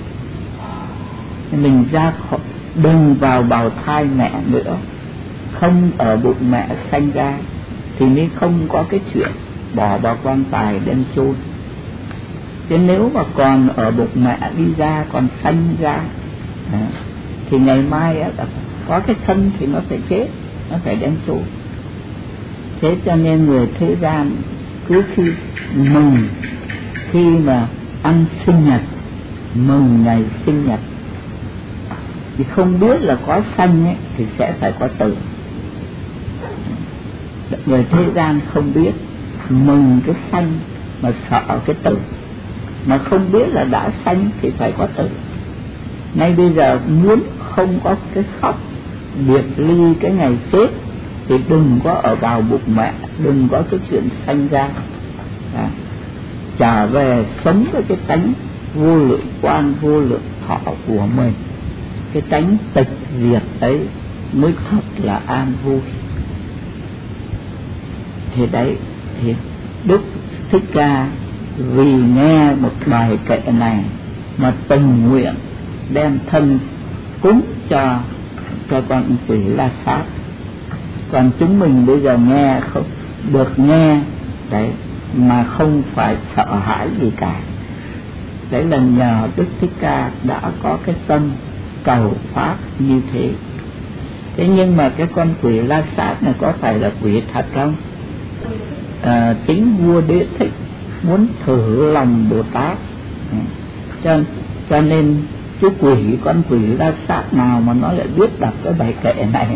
Mình ra khỏi, đừng vào bào thai mẹ nữa, không ở bụng mẹ sanh ra, thì mới không có cái chuyện bỏ vào quan tài đem chôn. Chứ nếu mà còn ở bụng mẹ đi ra, còn sanh ra, thì ngày mai có cái thân thì nó phải chết, nó phải đem chôn. Thế cho nên người thế gian cứ mừng khi mà ăn sinh nhật, mừng ngày sinh nhật, thì không biết là có sanh ấy, thì sẽ phải có tử. Người thế gian không biết, mừng cái sanh mà sợ cái tử. mà không biết là đã sanh thì phải có tử. Ngay bây giờ muốn không có cái khóc biệt ly cái ngày chết thì đừng có ở vào bụng mẹ, đừng có cái chuyện sanh ra. Trở về sống với cái tánh vô lượng quang vô lượng thọ của mình, cái tánh tịch diệt ấy mới thật là an vui. Thì đấy, thì Đức Thích Ca vì nghe một bài kệ này mà tình nguyện đem thân cúng cho con quỷ La Sát. Còn chúng mình bây giờ nghe không được nghe đấy mà không phải sợ hãi gì cả. Đấy là nhờ Đức Thích Ca đã có cái tâm cầu pháp như thế. Thế nhưng mà cái con quỷ La Sát này có phải là quỷ thật không? Chính vua Đế Thích muốn thử lòng Bồ Tát, cho nên cái con quỷ La Sát nào mà nó lại biết đọc cái bài kệ này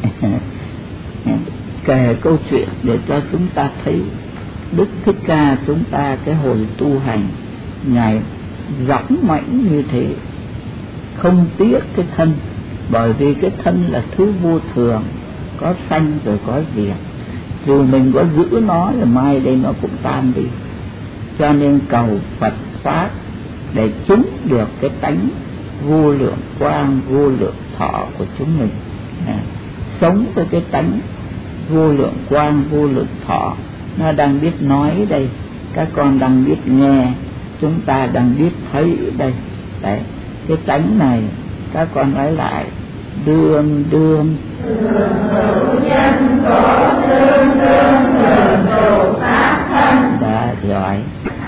kể câu chuyện để cho chúng ta thấy Đức Thích Ca chúng ta cái hồi tu hành ngài dõng mãnh như thế, không tiếc cái thân, bởi vì cái thân là thứ vô thường, có sanh rồi có diệt, dù mình có giữ nó rồi mai đây nó cũng tan đi. Cho nên cầu Phật Pháp để chứng được cái tánh vô lượng quang vô lượng thọ của chúng mình. Sống với cái tánh vô lượng quang vô lượng thọ, nó đang biết nói đây, các con đang biết nghe, chúng ta đang biết thấy đây. Đấy, cái tánh này các con nói lại: đương đương nhân có đương đương đồ pháp thân. Đã giỏi.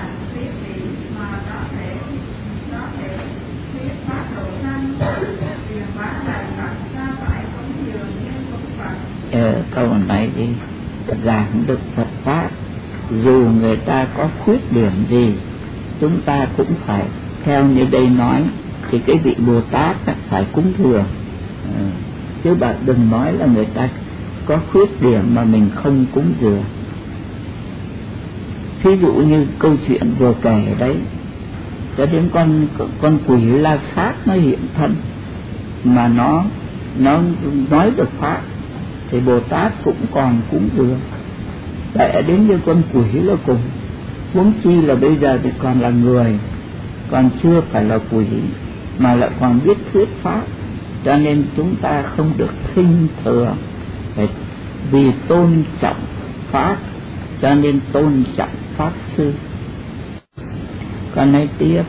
Câu này đi, giảng được Phật Pháp, dù người ta có khuyết điểm gì chúng ta cũng phải theo như đây nói, thì cái vị Bồ Tát phải cúng dường, chứ bạn đừng nói là người ta có khuyết điểm mà mình không cúng dường. Ví dụ như câu chuyện vừa kể đấy, cho đến con quỷ La Sát nó hiện thân mà nó nói được Pháp thì Bồ Tát cũng còn cúng dường. Để đến như con quỷ là cùng, huống chi là bây giờ thì còn là người, còn chưa phải là quỷ mà lại còn biết thuyết Pháp. Cho nên chúng ta không được khinh thường, phải vì tôn trọng Pháp cho nên tôn trọng Pháp Sư. Còn nói tiếp,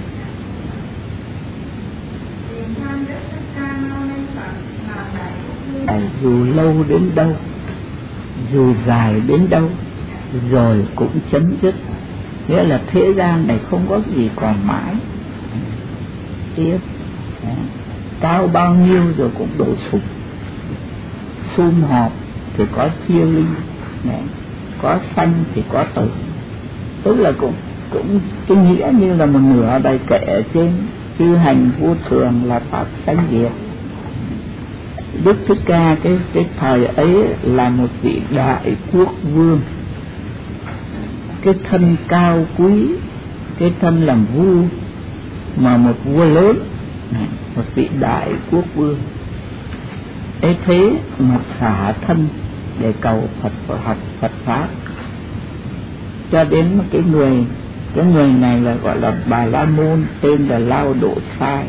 dù lâu đến đâu, dù dài đến đâu, rồi cũng chấm dứt. Nghĩa là thế gian này không có gì còn mãi. Tiếp, cao bao nhiêu rồi cũng đổ sụp. Sum họp thì có chia ly, có sanh thì có tử. Tức là cũng cái nghĩa như là một nửa bài kệ trên chư hành vô thường là pháp sanh diệt. Đức Thích Ca cái thời ấy là một vị đại quốc vương, cái thân cao quý, cái thân làm vua, mà một vua lớn, một vị đại quốc vương ấy, thế mà xả thân để cầu học Phật Pháp. Cho đến một cái người này là gọi là Bà La Môn, tên là Lao Độ Sai.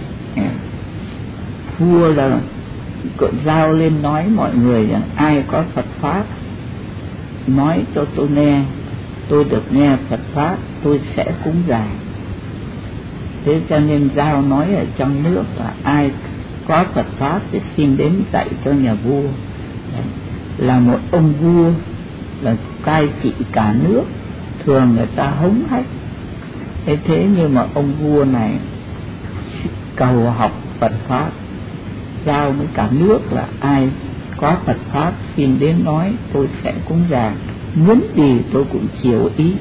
Vua là giao lên nói mọi người rằng ai có Phật Pháp nói cho tôi nghe, tôi được nghe Phật Pháp tôi sẽ cúng dường. Thế cho nên giao nói ở trong nước là ai có Phật Pháp thì xin đến dạy cho nhà vua. Là một ông vua là cai trị cả nước, thường người ta hống hách. Thế nhưng mà ông vua này cầu học Phật Pháp, giao với cả nước là ai có Phật Pháp xin đến nói tôi sẽ cúng dường, muốn gì tôi cũng chiều ý.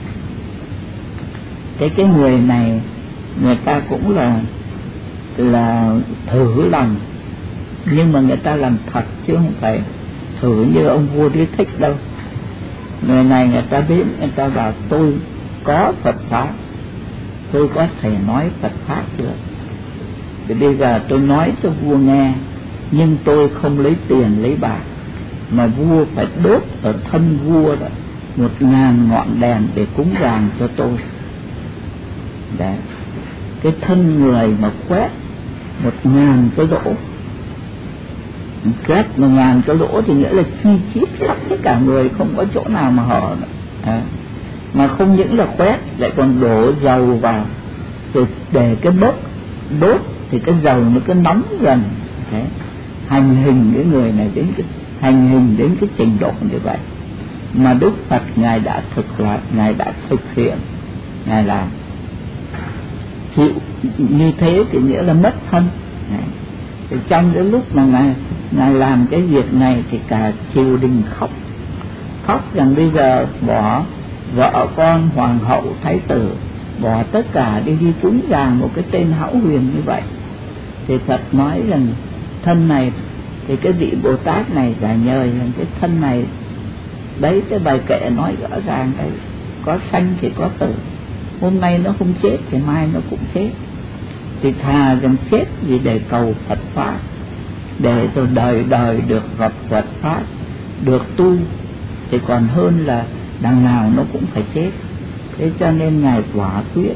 Cái người này người ta cũng là thử lòng, nhưng mà người ta làm thật chứ không phải thử như ông vua Đế Thích đâu. Người này người ta đến, người ta bảo tôi có Phật Pháp, tôi có thể nói Phật pháp được. Thì bây giờ tôi nói cho vua nghe, nhưng tôi không lấy tiền lấy bạc, mà vua phải đốt ở thân vua đó 1000 ngọn đèn để cúng dường cho tôi. Đấy, cái thân người mà quét 1000 cái lỗ, quét 1000 cái lỗ thì nghĩa là chi chít khắp tất cả người, không có chỗ nào mà hở nữa. Mà không những là quét, lại còn đổ dầu vào, rồi để cái bốc đốt thì cái dầu nó cứ nóng dần. Đấy, hành hình cái người này đến cái hành hình đến cái trình độ như vậy. Mà Đức Phật ngài đã thực hiện, ngài làm chịu như thế thì nghĩa là mất thân. Thì trong cái lúc mà ngài làm cái việc này thì cả triều đình khóc rằng bây giờ bỏ vợ con, hoàng hậu, thái tử, bỏ tất cả đi cúng dường một cái tên hão huyền như vậy. Thì Phật nói rằng thân này, thì cái vị Bồ Tát này giải nhời rằng cái thân này đấy, cái bài kệ nói rõ ràng đấy, có sanh thì có tử, hôm nay nó không chết thì mai nó cũng chết. Thì thà rằng chết vì để cầu Phật pháp, để rồi đời đời được gặp Phật pháp, được tu, thì còn hơn là đằng nào nó cũng phải chết. Thế cho nên ngài quả quyết,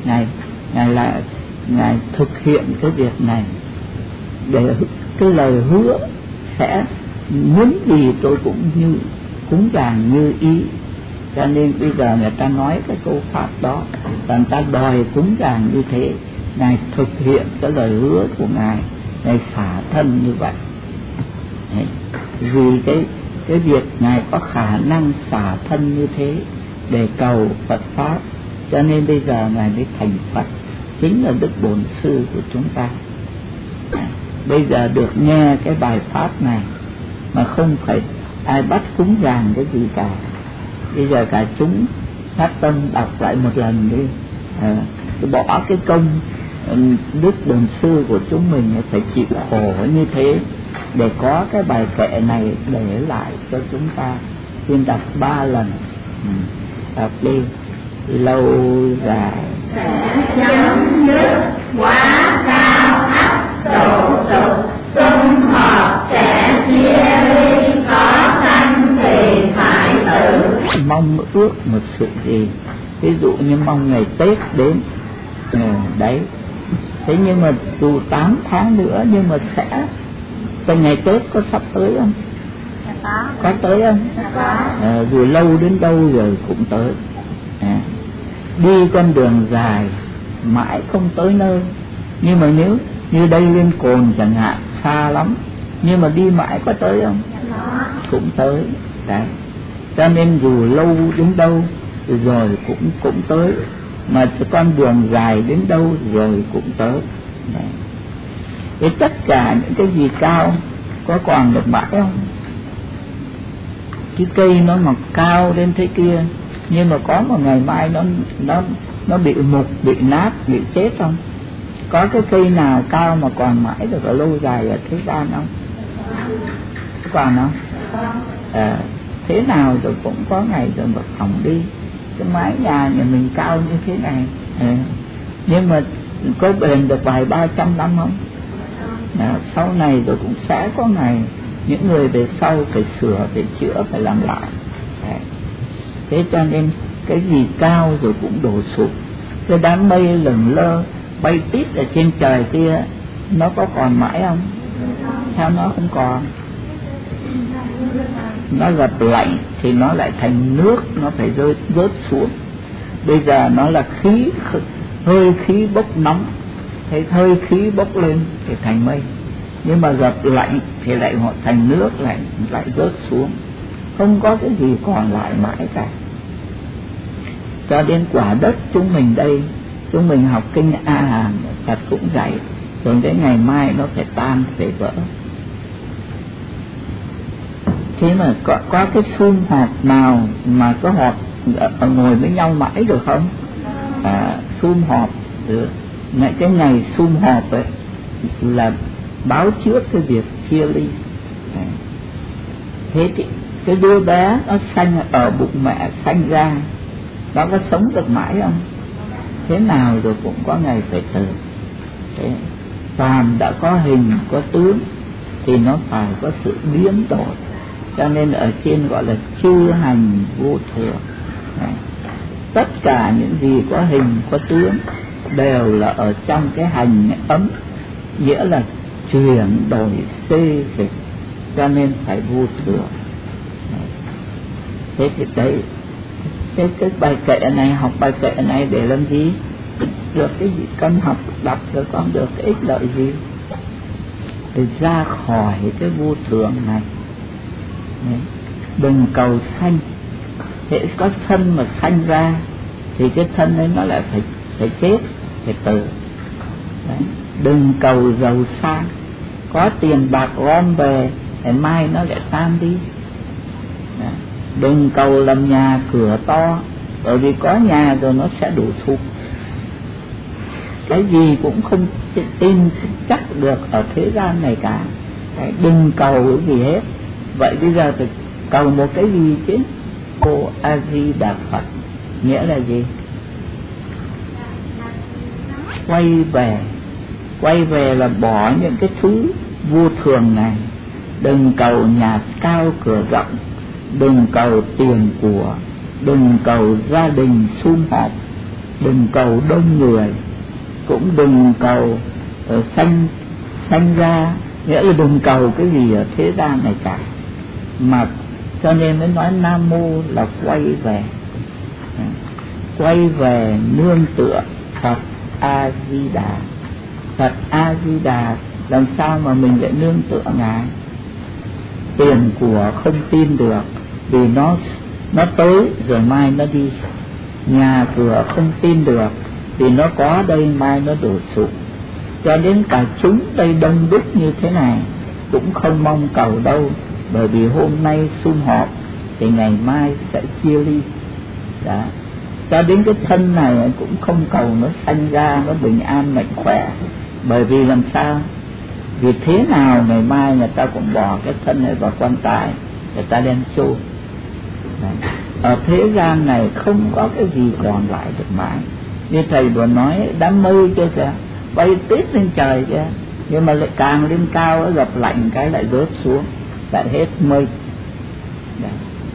ngài thực hiện cái việc này, để cái lời hứa sẽ muốn gì tôi cũng như cúng dường như ý. Cho nên bây giờ người ta nói cái câu pháp đó, và người ta đòi cúng dường như thế. Ngài thực hiện cái lời hứa của ngài xả thân như vậy. Đấy, vì cái việc ngài có khả năng xả thân như thế để cầu Phật pháp, cho nên bây giờ ngài mới thành Phật, chính là Đức Bổn Sư của chúng ta. Bây giờ được nghe cái bài pháp này mà không phải ai bắt cúng dường cái gì cả. Bây giờ cả chúng phát tâm đọc lại một lần đi, bỏ cái công Đức Bổn Sư của chúng mình phải chịu khổ như thế để có cái bài kệ này để lại cho chúng ta. Xin đọc 3 lần. Đọc đi. Lâu dài sẽ chấm dứt quá cao áp độ tục, xung hợp sẽ chia ly, có sanh thì phải tử. Mong ước một sự gì, ví dụ như mong ngày Tết đến, đấy. Thế nhưng mà dù 8 tháng nữa, nhưng mà sẽ cái ngày Tết có sắp tới không? Có tới không? Dù lâu đến đâu rồi cũng tới. Đi con đường dài mãi không tới nơi. Nhưng mà nếu như đây lên Cồn chẳng hạn, xa lắm, nhưng mà đi mãi có tới không? Cũng tới. Đấy, cho nên dù lâu đến đâu rồi cũng tới, mà con đường dài đến đâu rồi cũng tới. Đấy, thế tất cả những cái gì cao có còn được mãi không? Cái cây nó mọc cao lên thế kia, nhưng mà có một ngày mai nó bị mục, bị nát, bị chết không? Có cái cây nào cao mà còn mãi được ở lâu dài ở thế gian không? Còn không? Thế nào rồi cũng có ngày rồi mà hỏng đi. Cái mái nhà mình cao như thế này, nhưng mà có bền được vài 300 năm không? Sau này rồi cũng sẽ có ngày những người về sau phải sửa, phải chữa, phải làm lại. Thế cho nên cái gì cao rồi cũng đổ sụp. Cái đám mây lửng lơ bay tít ở trên trời kia, nó có còn mãi không? Sao nó không còn? Nó gặp lạnh thì nó lại thành nước, nó phải rớt xuống. Bây giờ nó là hơi khí bốc nóng, thấy hơi khí bốc lên thì thành mây, nhưng mà gặp lạnh thì lại họ thành nước, lại rớt xuống. Không có cái gì còn lại mãi cả. Cho đến quả đất chúng mình đây, chúng mình học kinh A Hàm, Phật cũng dạy, rồi đến ngày mai nó phải tan, phải vỡ. Thế mà có cái sum họp nào mà có họp ngồi với nhau mãi được không? Sum họp, cái ngày sum họp ấy là báo trước cái việc chia ly. Thế thì cái đứa bé nó sanh ở bụng mẹ, sanh ra nó có sống được mãi không? thế nào rồi cũng có ngày phải từ. Thế phàm đã có hình có tướng thì nó phải có sự biến đổi, cho nên ở trên gọi là chư hành vô thường. Tất cả những gì có hình có tướng đều là ở trong cái hành ấm, nghĩa là chuyển đổi xê dịch, cho nên phải vô thường. Thế thì đấy, cái bài kệ này, học bài kệ này để làm gì? Được cái gì? Con học đọc rồi con được cái ích lợi gì? Để ra khỏi cái vô thường này. Đừng cầu sanh. Thế có thân mà sanh ra thì cái thân ấy nó lại phải chết, phải tử. Đấy. Đừng cầu giàu sang. Có tiền bạc gom về ngày mai nó lại tan đi. Đấy. Đừng cầu làm nhà cửa to, bởi vì có nhà rồi nó sẽ đổ sụp. Cái gì cũng không tin chắc được ở thế gian này cả. Đấy. Đừng cầu cái gì hết. Vậy bây giờ thì cầu một cái gì chứ? Ô A Di Đà Phật nghĩa là gì? Quay về là bỏ những cái thứ vô thường này. Đừng cầu nhà cao cửa rộng, đừng cầu tiền của, đừng cầu gia đình sum họp, đừng cầu đông người, cũng đừng cầu sanh ra, nghĩa là đừng cầu cái gì ở thế gian này cả. Mà cho nên mới nói Nam Mô là quay về nương tựa Phật A Di Đà. Phật A Di Đà, làm sao mà mình lại nương tựa Ngài? Tiền của không tin được, vì nó tới rồi mai nó đi. Nhà cửa không tin được, vì nó có đây mai nó đổ sụp. Cho đến cả chúng đây đông đúc như thế này cũng không mong cầu đâu, bởi vì hôm nay sum họp thì ngày mai sẽ chia ly. Đó. Cho đến cái thân này cũng không cầu nó sanh ra, nó bình an mạnh khỏe, bởi vì làm sao? Vì thế nào ngày mai người ta cũng bỏ cái thân này vào quan tài, người ta đem chôn. Ở thế gian này không có cái gì còn lại được mãi. Như thầy vừa nói, đám mây kia kìa, bay tít lên trời kìa, nhưng mà lại càng lên cao gặp lạnh cái lại rớt xuống, lại hết mây. Đấy.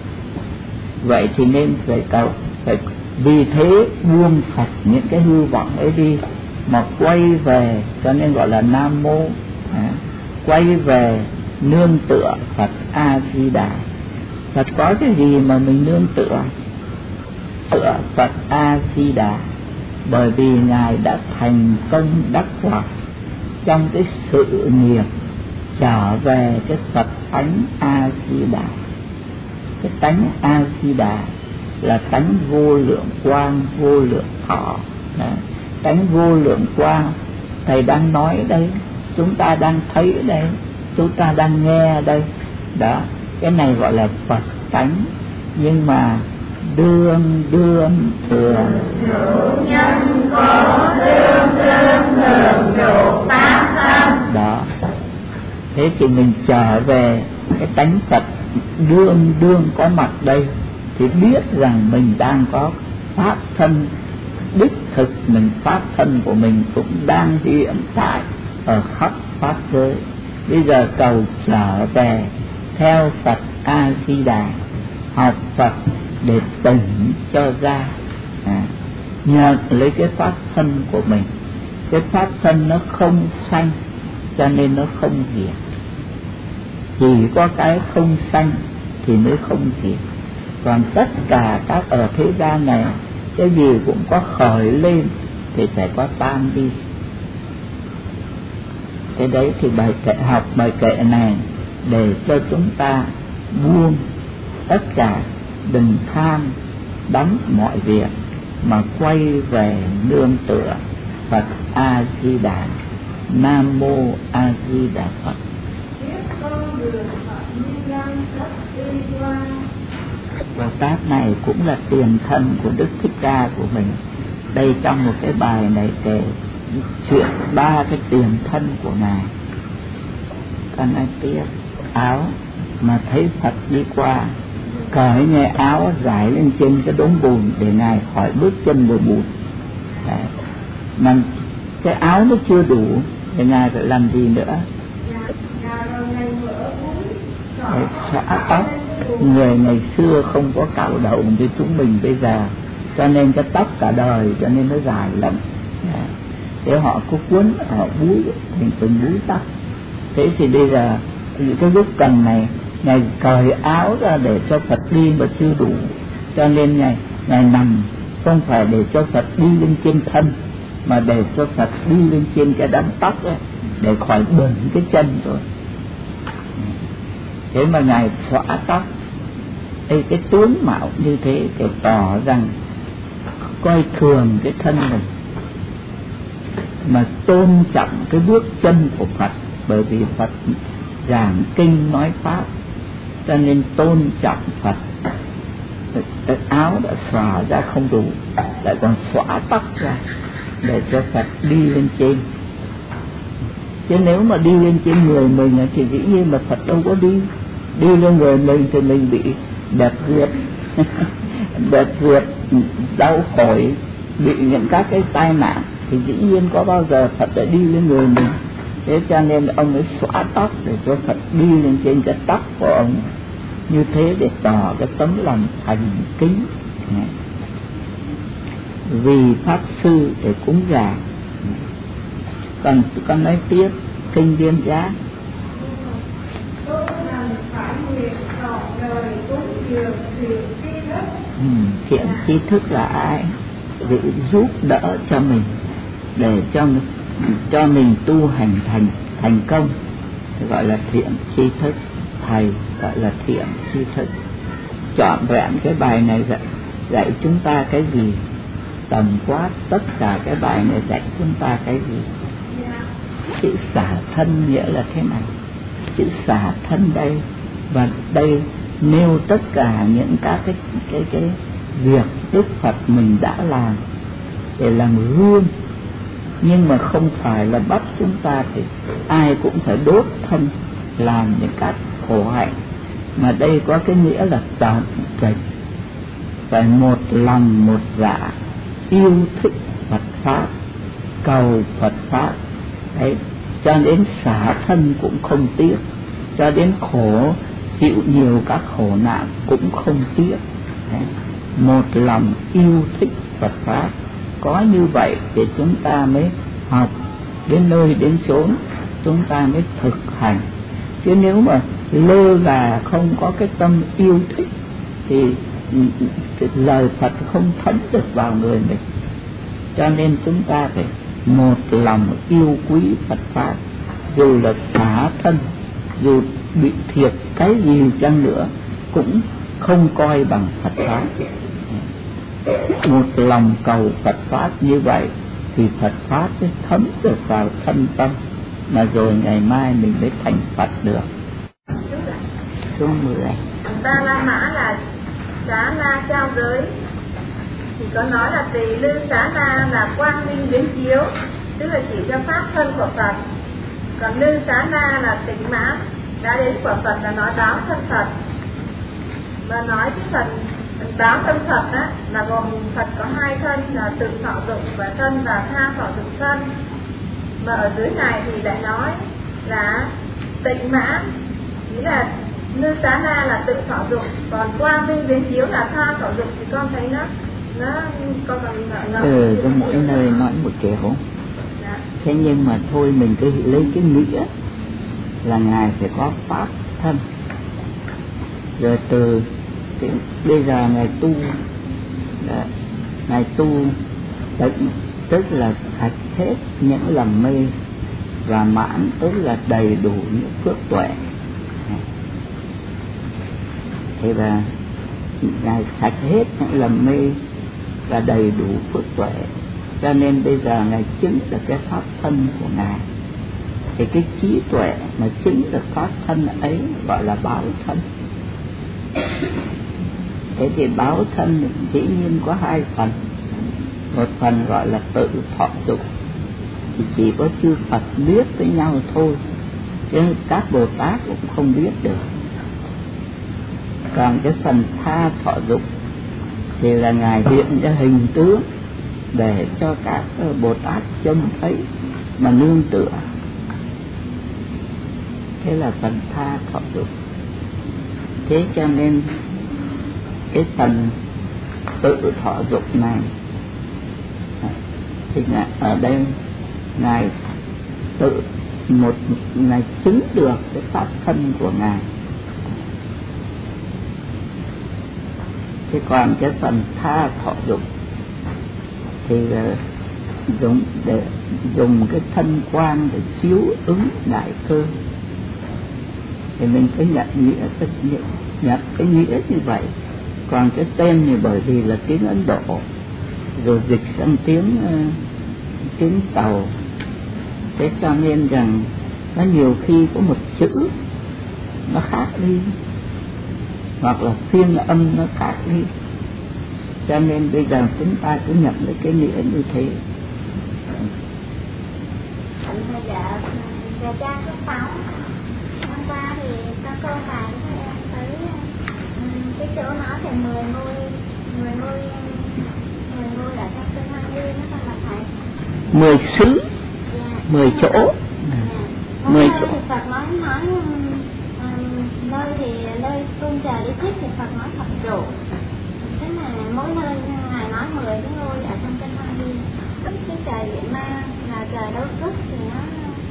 Vậy thì nên phải cầu, vì thế buông sạch những cái hư vọng ấy đi mà quay về, cho nên gọi là Nam Mô. Quay về nương tựa Phật A Di Đà. Phật có cái gì mà mình nương tựa? Tựa Phật A Di Đà, bởi vì Ngài đã thành công đắc quả trong cái sự nghiệp trở về cái Phật tánh A Di Đà. Cái tánh A Di Đà là tánh vô lượng quang, vô lượng thọ. Tánh vô lượng quang thầy đang nói đây, chúng ta đang thấy đây, chúng ta đang nghe đây. Đó, cái này gọi là Phật tánh. Nhưng mà đương thường nhân có đương độ pháp thân. Đó. Thế thì mình trở về cái tánh Phật đương có mặt đây, thì biết rằng mình đang có pháp thân đích thực. Mình pháp thân của mình cũng đang hiện tại ở khắp pháp giới. Bây giờ cầu trở về theo Phật A Di Đà, học Phật để tỉnh cho ra, nhận lấy cái pháp thân của mình. Cái pháp thân nó không sanh, cho nên nó không diệt. Chỉ có cái không sanh thì mới không diệt. Còn tất cả các ở thế gian này, cái gì cũng có khởi lên thì phải có tan đi. Cái đấy thì học bài kệ này để cho chúng ta buông tất cả, đừng tham đắm mọi việc, mà quay về nương tựa Phật A Di Đà. Nam Mô A Di Đà Phật. Bồ Tát này cũng là tiền thân của Đức Thích Ca của mình. Đây trong một cái bài này kể chuyện 3 cái tiền thân của Ngài. Con ai tiếc áo mà thấy Phật đi qua, cởi ngay áo giải lên trên cái đống bùn để Ngài khỏi bước chân vào bùn. Mà cái áo nó chưa đủ thì Ngài phải làm gì nữa? Để xõa tóc. Người ngày xưa không có cạo đầu như chúng mình bây giờ, cho nên cái tóc cả đời cho nên nó dài lắm. Thế họ có cuốn, họ búi thành từng búi tóc. Thế thì bây giờ những cái lúc cần này, Ngài cởi áo ra để cho Phật đi mà chưa đủ, cho nên Ngài nằm không phải để cho Phật đi lên trên thân, mà để cho Phật đi lên trên cái đám tóc ấy, để khỏi bẩn cái chân rồi. Thế mà Ngài xõa tóc. Đây cái tướng mạo như thế để tỏ rằng coi thường cái thân mình, mà tôn trọng cái bước chân của Phật. Bởi vì Phật giảng kinh nói pháp, cho nên tôn trọng Phật. Cái áo đã xõa ra không đủ, lại còn xõa tóc ra để cho Phật đi lên trên. Chứ nếu mà đi lên trên người mình thì dĩ nhiên là Phật đâu có đi. Đi lên người mình thì mình bị bẹp ruột bẹp ruột, đau phổi, bị những các cái tai nạn, thì dĩ nhiên có bao giờ Phật đã đi lên người mình. Thế cho nên ông ấy xõa tóc để cho Phật đi lên trên cái tóc của ông, như thế để tỏ cái tấm lòng thành kính vì Pháp Sư để cúng dường. Còn con nói tiếp kinh Viên Giác. Thiện tri thức là ai? Vị giúp đỡ cho mình, để cho mình tu hành thành công, gọi là thiện tri thức. Thầy gọi là thiện tri thức. Trọn vẹn cái bài này dạy chúng ta cái gì? Tổng quát tất cả cái bài này dạy chúng ta cái gì? Chữ xả thân nghĩa là thế này. Chữ xả thân đây, và đây nêu tất cả những các cái việc Đức Phật mình đã làm để làm gương. Nhưng mà không phải là bắt chúng ta thì ai cũng phải đốt thân làm những các khổ hạnh, mà đây có cái nghĩa là tận tình, phải một lòng một dạ yêu thích Phật pháp, cầu Phật pháp. Đấy, cho đến xả thân cũng không tiếc, cho đến khổ chịu nhiều các khổ nạn cũng không tiếc. Đấy, một lòng yêu thích Phật pháp. Có như vậy thì chúng ta mới học đến nơi đến chốn, chúng ta mới thực hành. Chứ nếu mà lơ là không có cái tâm yêu thích thì cái lời Phật không thấm được vào người mình. Cho nên chúng ta phải một lòng yêu quý Phật pháp, dù là xả thân, dù bị thiệt cái gì chăng nữa cũng không coi bằng Phật pháp. Một lòng cầu Phật pháp như vậy thì Phật pháp mới thấm được vào thân tâm, mà rồi ngày mai mình mới thành Phật được. Số 10. Ba La Mã là Xá Na trao giới, thì có nói là Tỳ Lư Xá Na là quang minh biến chiếu, tức là chỉ cho pháp thân của Phật. Còn Lư Xá Na là tịnh mãn, đã đến của Phật là nói báo thân Phật. Và nói cái phần báo thân Phật đó là gồm Phật có hai thân là tự thọ dụng và thân và tha thọ dụng thân. Mà ở dưới này thì lại nói là tịnh mãn, nghĩa là Lư Xá Na là tự thọ dụng, còn quang minh biến chiếu là tha thọ dụng. Thì con thấy nó con còn ngờ có mỗi nơi nói một kiểu. Thế nhưng mà thôi mình cứ lấy cái nghĩa là Ngài phải có pháp thân. Rồi từ bây giờ Ngài tu tịnh, tức là sạch hết những lầm mê, và mãn tức là đầy đủ những phước tuệ. Thế và Ngài sạch hết những lầm mê và đầy đủ phước tuệ, cho nên bây giờ Ngài chứng được cái pháp thân của Ngài. Thì cái trí tuệ mà chứng được pháp thân ấy gọi là báo thân. Thế thì báo thân dĩ nhiên có hai phần. Một phần gọi là tự thọ dụng, thì chỉ có chư Phật biết với nhau thôi, chứ các Bồ Tát cũng không biết được. Còn cái phần tha thọ dụng thì là Ngài hiện ra hình tướng để cho các Bồ Tát trông thấy mà nương tựa. Thế là phần tha thọ dục. Thế cho nên cái phần tự thọ dục này thì ở đây Ngài tự Ngài chứng được cái pháp thân của Ngài. Thế còn cái phần tha thọ dục thì dùng cái thân quan để chiếu ứng đại cơ. Thì mình phải nhận cái nghĩa như vậy. Còn cái tên thì bởi vì là tiếng Ấn Độ rồi dịch sang tiếng Tàu, thế cho nên rằng nó nhiều khi có một chữ nó khác đi, hoặc là phiên âm nó khác đi, cho nên bây giờ chúng ta cứ nhận được cái nghĩa như thế. Dạ cha số 6 hôm qua thì có câu bài với em tới cái chỗ nói về 10 ngôi ở trong Kinh Hoa Nghiêm đó con là thầy. 10 xứ, 10 chỗ. 10 chỗ. Thì Phật nói nơi thì nơi cung trời đi tiếp thì Phật nói thập trụ. Thế mà mỗi nơi Ngài nói 10 cái ngôi ở trong Kinh Hoa Nghiêm. Cái trời Điện Ma là trời đâu rất thì nó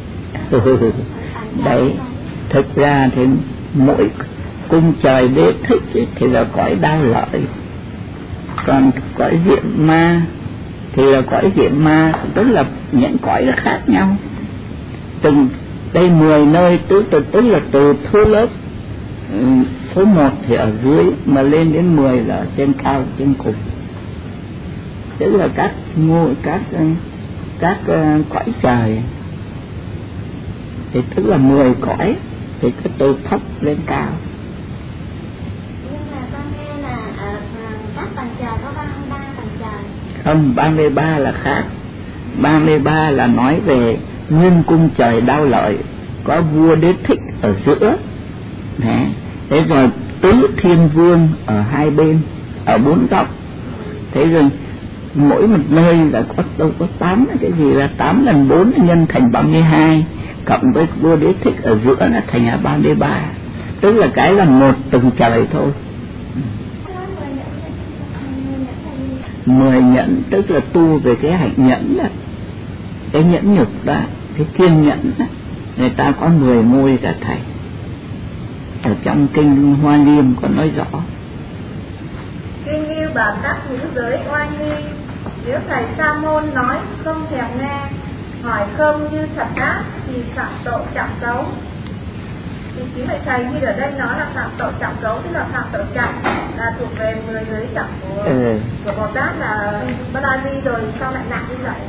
đấy, thực ra thì mỗi cung trời đế thích thì là cõi đau lợi, còn cõi Điện Ma thì là cõi Điện Ma, tức là những cõi nó khác nhau. Từng đây 10 nơi tức là từ thứ lớp số 1 thì ở dưới mà lên đến 10 là ở trên cao trên cùng, tức là các cõi trời. Thì tức là 10 cõi thì cái từ thấp lên cao. Nhưng mà con nghe là các tầng trời có 33 tầng trời. Không, 33 là khác. 33 là nói về nguyên cung trời đau lợi, có vua đế thích ở giữa. Thế rồi tứ thiên vương ở hai bên, ở 4 góc. Thế rồi mỗi một nơi là đâu có 8, cái gì là 8 lần 4 nhân thành 32, cộng với vua đế thích ở giữa nó thành 33, tức là cái là một tầng trời thôi. 10 nhẫn tức là tu về cái hạnh nhẫn đó, cái nhẫn nhục đó, cái kiên nhẫn đó. Người ta có 10 ngôi cả thầy, ở trong kinh Hoa Nghiêm có nói rõ. Kinh Nghiêu Bản Đắc nữ giới oai nghi, nếu thầy Sa Môn nói không thèm nghe, hỏi không như thật ác thì phạm tội trọng cấu. Thì chính vậy thầy như ở đây nói là phạm tội trọng cấu, tức là phạm tội trọng là thuộc về 10 giới trọng của Bồ Tát là Ba La Di, rồi sao lại nặng như vậy?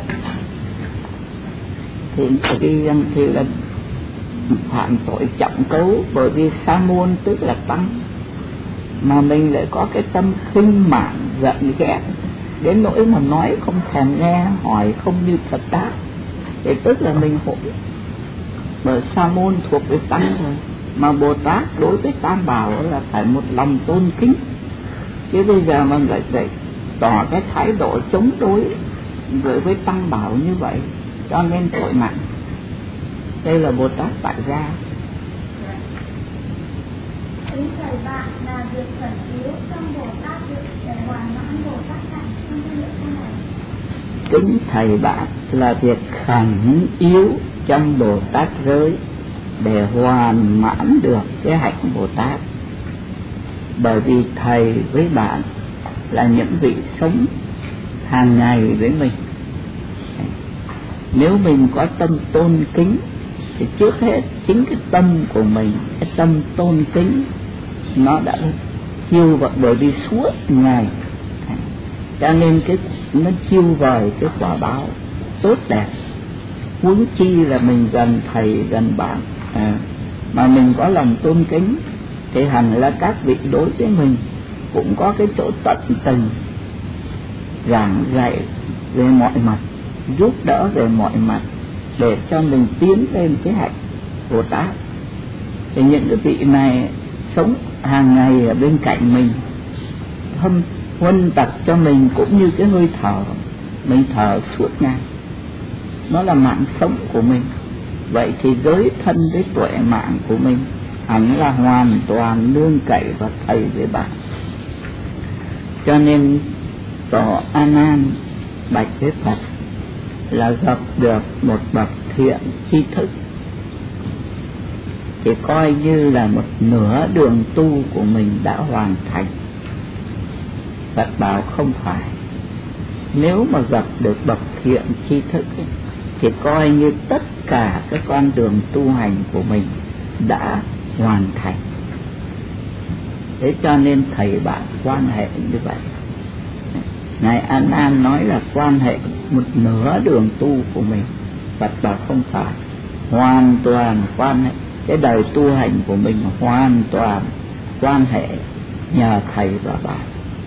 Thì là phạm tội trọng cấu, bởi vì Sa Môn tức là tăng, mà mình lại có cái tâm khinh mạn giận ghét đến nỗi mà nói không thèm nghe, hỏi không như thật đáp, thì tức là mình hỗn. Bởi Sa Môn thuộc về tăng rồi, mà Bồ Tát đối với Tam Bảo là phải một lòng tôn kính, chứ bây giờ mà lại tỏ cái thái độ chống đối với Tam Bảo như vậy, cho nên tội nặng. Đây là Bồ Tát tại ra. Ý thầy bạn là việc khẩn yếu trong Bồ Tát để hoàn mãn Bồ Tát cảnh trong cái lựa thế này. Kính thầy bạn là việc khẩn yếu trong Bồ Tát giới để hoàn mãn được cái hạnh Bồ Tát. Bởi vì thầy với bạn là những vị sống hàng ngày với mình. Nếu mình có tâm tôn kính thì trước hết chính cái tâm của mình, cái tâm tôn kính nó đã chiêu vào, bởi vì suốt ngày cho nên nó chiêu vời cái quả báo tốt đẹp. Huống chi là mình gần thầy gần bạn mà mình có lòng tôn kính thì hẳn là các vị đối với mình cũng có cái chỗ tận tình giảng dạy về mọi mặt, giúp đỡ về mọi mặt để cho mình tiến lên cái hạnh Bồ Tát. Thì những cái vị này sống hàng ngày ở bên cạnh mình, huân tập cho mình cũng như cái hơi thở mình thở suốt ngày, nó là mạng sống của mình. Vậy thì giới thân với tuệ mạng của mình hẳn là hoàn toàn nương cậy vào thầy với bạn. Cho nên Tổ A Nan bạch với Phật là gặp được một bậc thiện tri thức thì coi như là một nửa đường tu của mình đã hoàn thành. Phật bảo không phải, nếu mà gặp được bậc thiện tri thức ấy, thì coi như tất cả các con đường tu hành của mình đã hoàn thành. Thế cho nên thầy bạn quan hệ như vậy. Ngài A Nan nói là quan hệ một nửa đường tu của mình. Phật bảo không phải, hoàn toàn quan hệ, cái đời tu hành của mình hoàn toàn quan hệ nhờ thầy và bạn.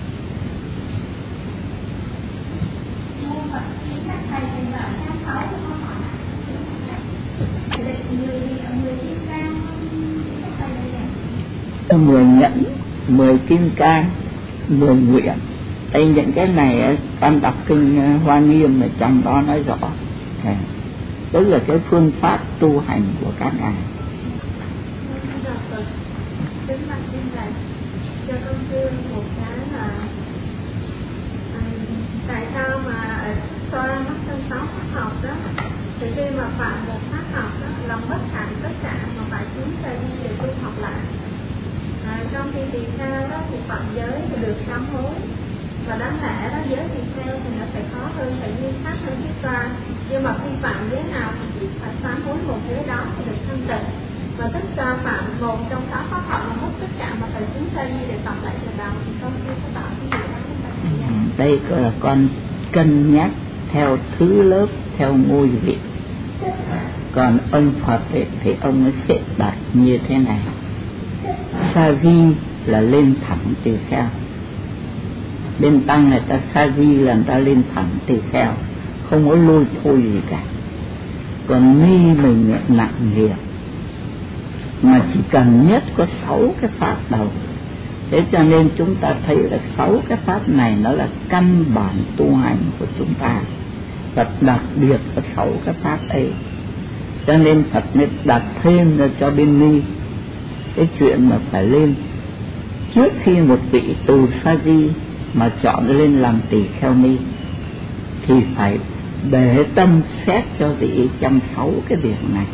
Mười nhẫn, 10 kim cang, 10 nguyện. Đây những cái này con đọc kinh Hoa Nghiêm ở trong đó nói rõ. Tức là cái phương pháp tu hành của các ngài. Cho con thưa một cái là tại sao mà xoa mắt trong 6 pháp học đó, thì khi mà phạm một pháp học đó, lòng bất hạnh tất cả mà phải chúng ta đi về tu học lại. Trong khi tỳ kheo đó thì phạm giới thì được sám hối, và đáng lẽ đó giới tỳ kheo thì nó phải khó hơn, phải nghiêm khắc hơn biết toa. Nhưng mà khi phạm giới nào thì chỉ phải sám hối một giới đó thì được thanh tịnh. Và tất cả phạm một trong 6 pháp học là mất tất cả mà phải chúng ta đi để tập lại từ đầu, thì không có tạo cái gì đó. Đây là con cân nhắc theo thứ lớp, theo ngôi vị. Còn ông Phật ấy, thì ông ấy sẽ đặt như thế này. Sa di là lên thẳng tỳ kheo. Bên tăng người ta sa di là người ta lên thẳng tỳ kheo, không có lôi thôi gì cả. Còn ni mình nặng nghiệp, mà chỉ cần nhất có 6 cái pháp đầu. Thế cho nên chúng ta thấy là 6 cái pháp này nó là căn bản tu hành của chúng ta. Phật đặc biệt có 6 cái pháp ấy. Cho nên Phật mới đặt thêm ra cho bên ni cái chuyện mà phải lên. Trước khi một vị tù sa di mà chọn lên làm tỳ kheo ni thì phải để tâm xét cho vị trong 6 cái việc này.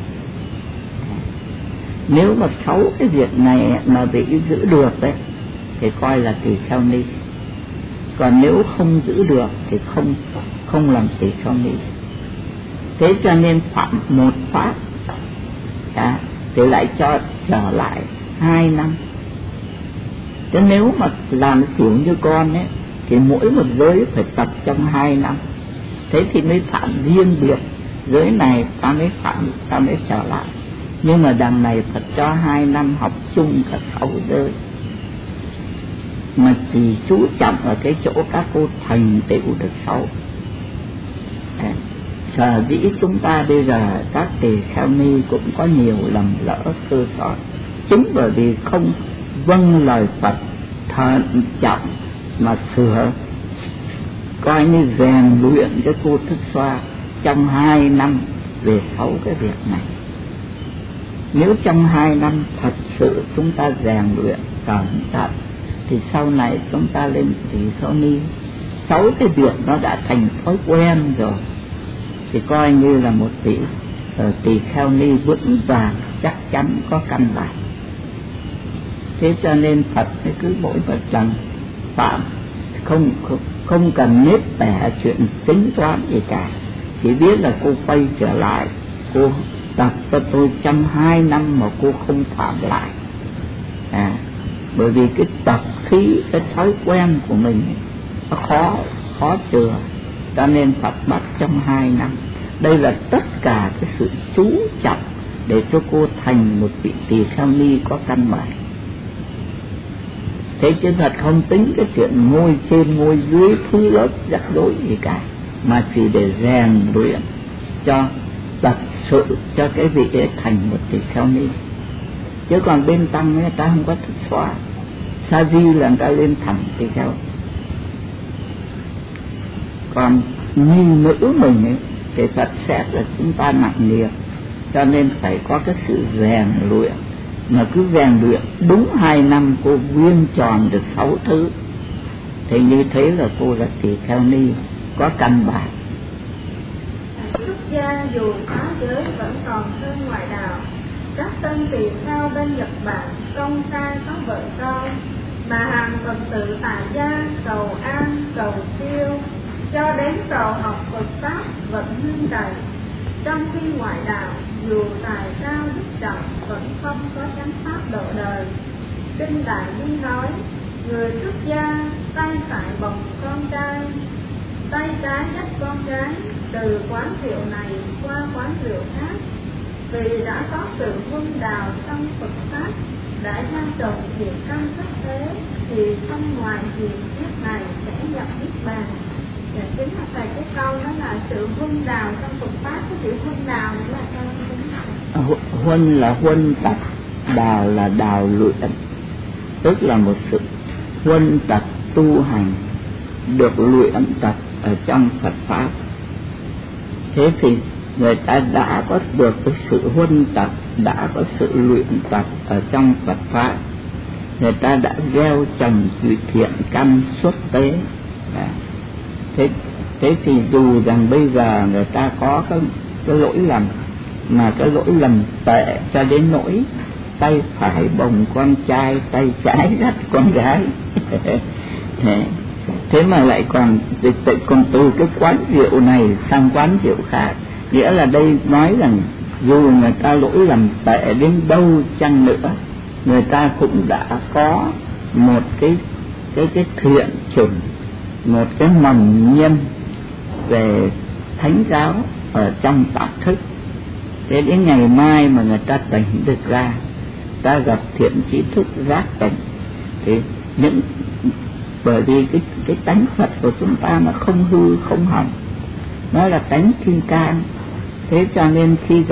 Nếu mà 6 cái việc này mà vị giữ được đấy thì coi là tỳ kheo ni. Còn nếu không giữ được thì không làm tỳ kheo ni. Thế cho nên phạm một pháp thì lại cho trở lại 2 năm. Thế nếu mà làm kiểu như con ấy thì mỗi một giới phải tập trong 2 năm. Thế thì mới phạm riêng biệt. Giới này ta mới phạm, ta mới trở lại. Nhưng mà đằng này Phật cho 2 năm học chung cả 6 giới. Mà chỉ chú trọng ở cái chỗ các cô thành tựu được 6. Sở dĩ chúng ta bây giờ các tỳ kheo ni cũng có nhiều lầm lỡ sơ sót, chính bởi vì không vâng lời Phật thận trọng mà sửa, coi như rèn luyện cái cô thức xoa trong 2 năm về 6 cái việc này. Nếu trong 2 năm thật sự chúng ta rèn luyện cẩn thận thì sau này chúng ta lên tỳ kheo ni, 6 cái việc nó đã thành thói quen rồi thì coi như là một vị tỳ kheo ni vững vàng, chắc chắn có căn bản. Thế cho nên Phật mới cứ mỗi một lần phạm không cần nếp bẻ chuyện tính toán gì cả, chỉ biết là cô quay trở lại, cô tập cho tôi trong 2 năm mà cô không phạm lại. Bởi vì cái tập khí, cái thói quen của mình nó khó chừa, cho nên Phật bắt trong 2 năm. Đây là tất cả cái sự chú trọng để cho cô thành một vị tỳ kheo ni có căn bản. Thế chứ Phật không tính cái chuyện ngôi trên ngôi dưới thứ lớp rắc rối gì cả, mà chỉ để rèn luyện cho thật sự cho cái vị ấy thành một tỳ kheo ni. Chứ còn bên tăng người ta không có thức xóa, sa di là người ta lên thẳng tỳ kheo. Còn nhi nữ mình ấy, thì Phật xét là chúng ta nặng nghiệp, cho nên phải có cái sự rèn luyện. Mà cứ rèn luyện đúng 2 năm cô viên tròn được 6 thứ, thì như thế là cô là tỳ kheo ni có căn bản. Xuất gia dù phá giới vẫn còn hơn ngoại đạo. Các tân tỳ kheo bên Nhật Bản công khai có vợ con, mà hàng Phật tử tại gia cầu an cầu siêu, cho đến cầu học Phật pháp vẫn huynh đầy. Trong khi ngoại đạo dù tài cao đức trọng vẫn không có chánh pháp độ đời. Kinh Đại Bi nói, người xuất gia tay phải bồng con trai, tay trái dắt con gái từ quán rượu này qua quán rượu khác, vì đã có sự huân đào trong Phật pháp, đã gieo trồng thiện căn rất thế, thì không ngoài hiền kiếp này sẽ nhập niết bàn. Dạ, chính là thầy cái câu đó là sự huân đào trong Phật pháp. Cái sự huân đào nữa là sao chính? Huân là huân tập, đào là đào luyện, tức là một sự huân tập tu hành được luyện tập ở trong Phật pháp. Thế thì người ta đã có được cái sự huân tập, đã có sự luyện tập ở trong Phật pháp, người ta đã gieo trồng thiện căn xuất tế. Thế thì dù rằng bây giờ người ta có cái lỗi lầm, mà cái lỗi lầm tệ cho đến nỗi tay phải bồng con trai, tay trái dắt con gái thế mà lại còn từ cái quán rượu này sang quán rượu khác. Nghĩa là đây nói rằng dù người ta lỗi lầm tệ đến đâu chăng nữa, người ta cũng đã có một cái thiện chủng, một cái mầm nhân về thánh giáo ở trong tâm thức. Thế đến ngày mai mà người ta tỉnh được ra, ta gặp thiện trí thức giác tỉnh, thì bởi vì cái tánh Phật của chúng ta nó không hư không hỏng, nó là tánh kim cang. Thế cho nên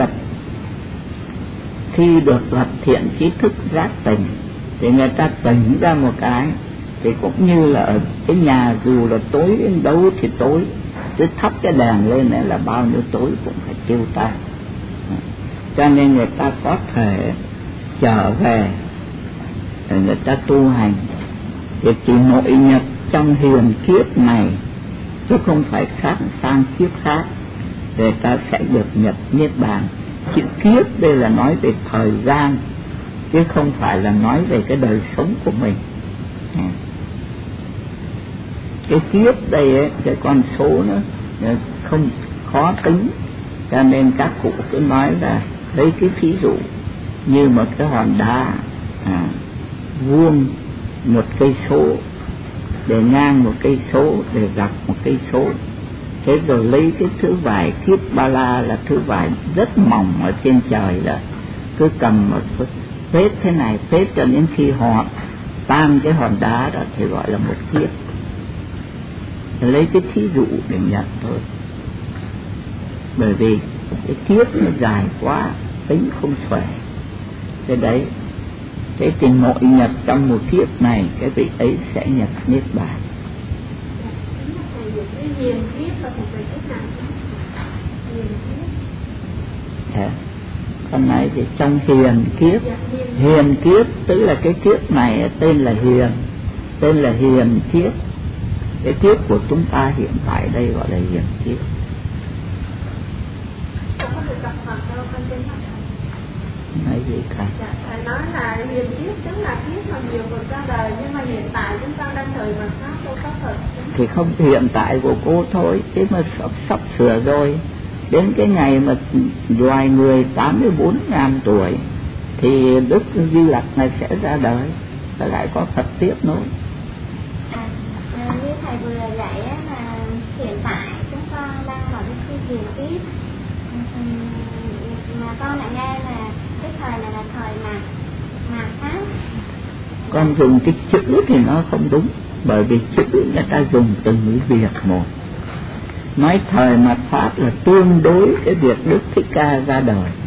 khi được gặp thiện trí thức giác tỉnh, thì người ta tỉnh ra một cái, thì cũng như là ở cái nhà dù là tối đến đâu thì tối, chứ thắp cái đèn lên này là bao nhiêu tối cũng phải tiêu tan. Cho nên người ta có thể trở về để người ta tu hành, thì chỉ nội nhập trong hiền kiếp này, chứ không phải khác sang kiếp khác, người ta sẽ được nhập niết bàn. Chữ kiếp đây là nói về thời gian, chứ không phải là nói về cái đời sống của mình. Cái kiếp đây ấy, cái con số nó không khó tính, cho nên các cụ cứ nói là lấy cái ví dụ như một cái hòn đá vuông 1 cây số, để ngang 1 cây số, để dọc 1 cây số. Thế rồi lấy cái thứ vải kiếp ba la là thứ vải rất mỏng ở trên trời, là cứ cầm một phết thế này, phết cho đến khi họ tan cái hòn đá đó thì gọi là 1 kiếp. Lấy cái thí dụ để nhận thôi, bởi vì cái kiếp nó dài quá, tính không xuể. Thế đấy, thế thì nội nhập trong một kiếp này, cái vị ấy sẽ nhập niết bàn. Con này thì trong hiền kiếp, hiền kiếp tức là cái kiếp này tên là hiền kiếp. Cái kiếp của chúng ta hiện tại đây gọi là hiền kiếp. Nói gì cả? Thầy nói là hiền kiếp tức là kiếp mà nhiều Phật ra đời, nhưng mà hiện tại chúng ta đang thời mà khác đâu có Phật. Thì không hiện tại của cô thôi, thế mà sắp sửa rồi. Đến cái ngày mà loài người 84.000 tuổi thì Đức Di Lặc này sẽ ra đời, và lại có Phật tiếp nối. Như thầy vừa dạy là hiện tại chúng con đang ở cái hiền kiếp, mà con lại nghe là cái thời này là thời mạt Pháp. Con dùng cái chữ thì nó không đúng, bởi vì chữ người ta dùng từng việc một. Nói thời mạt Pháp là tương đối cái việc Đức Thích Ca ra đời,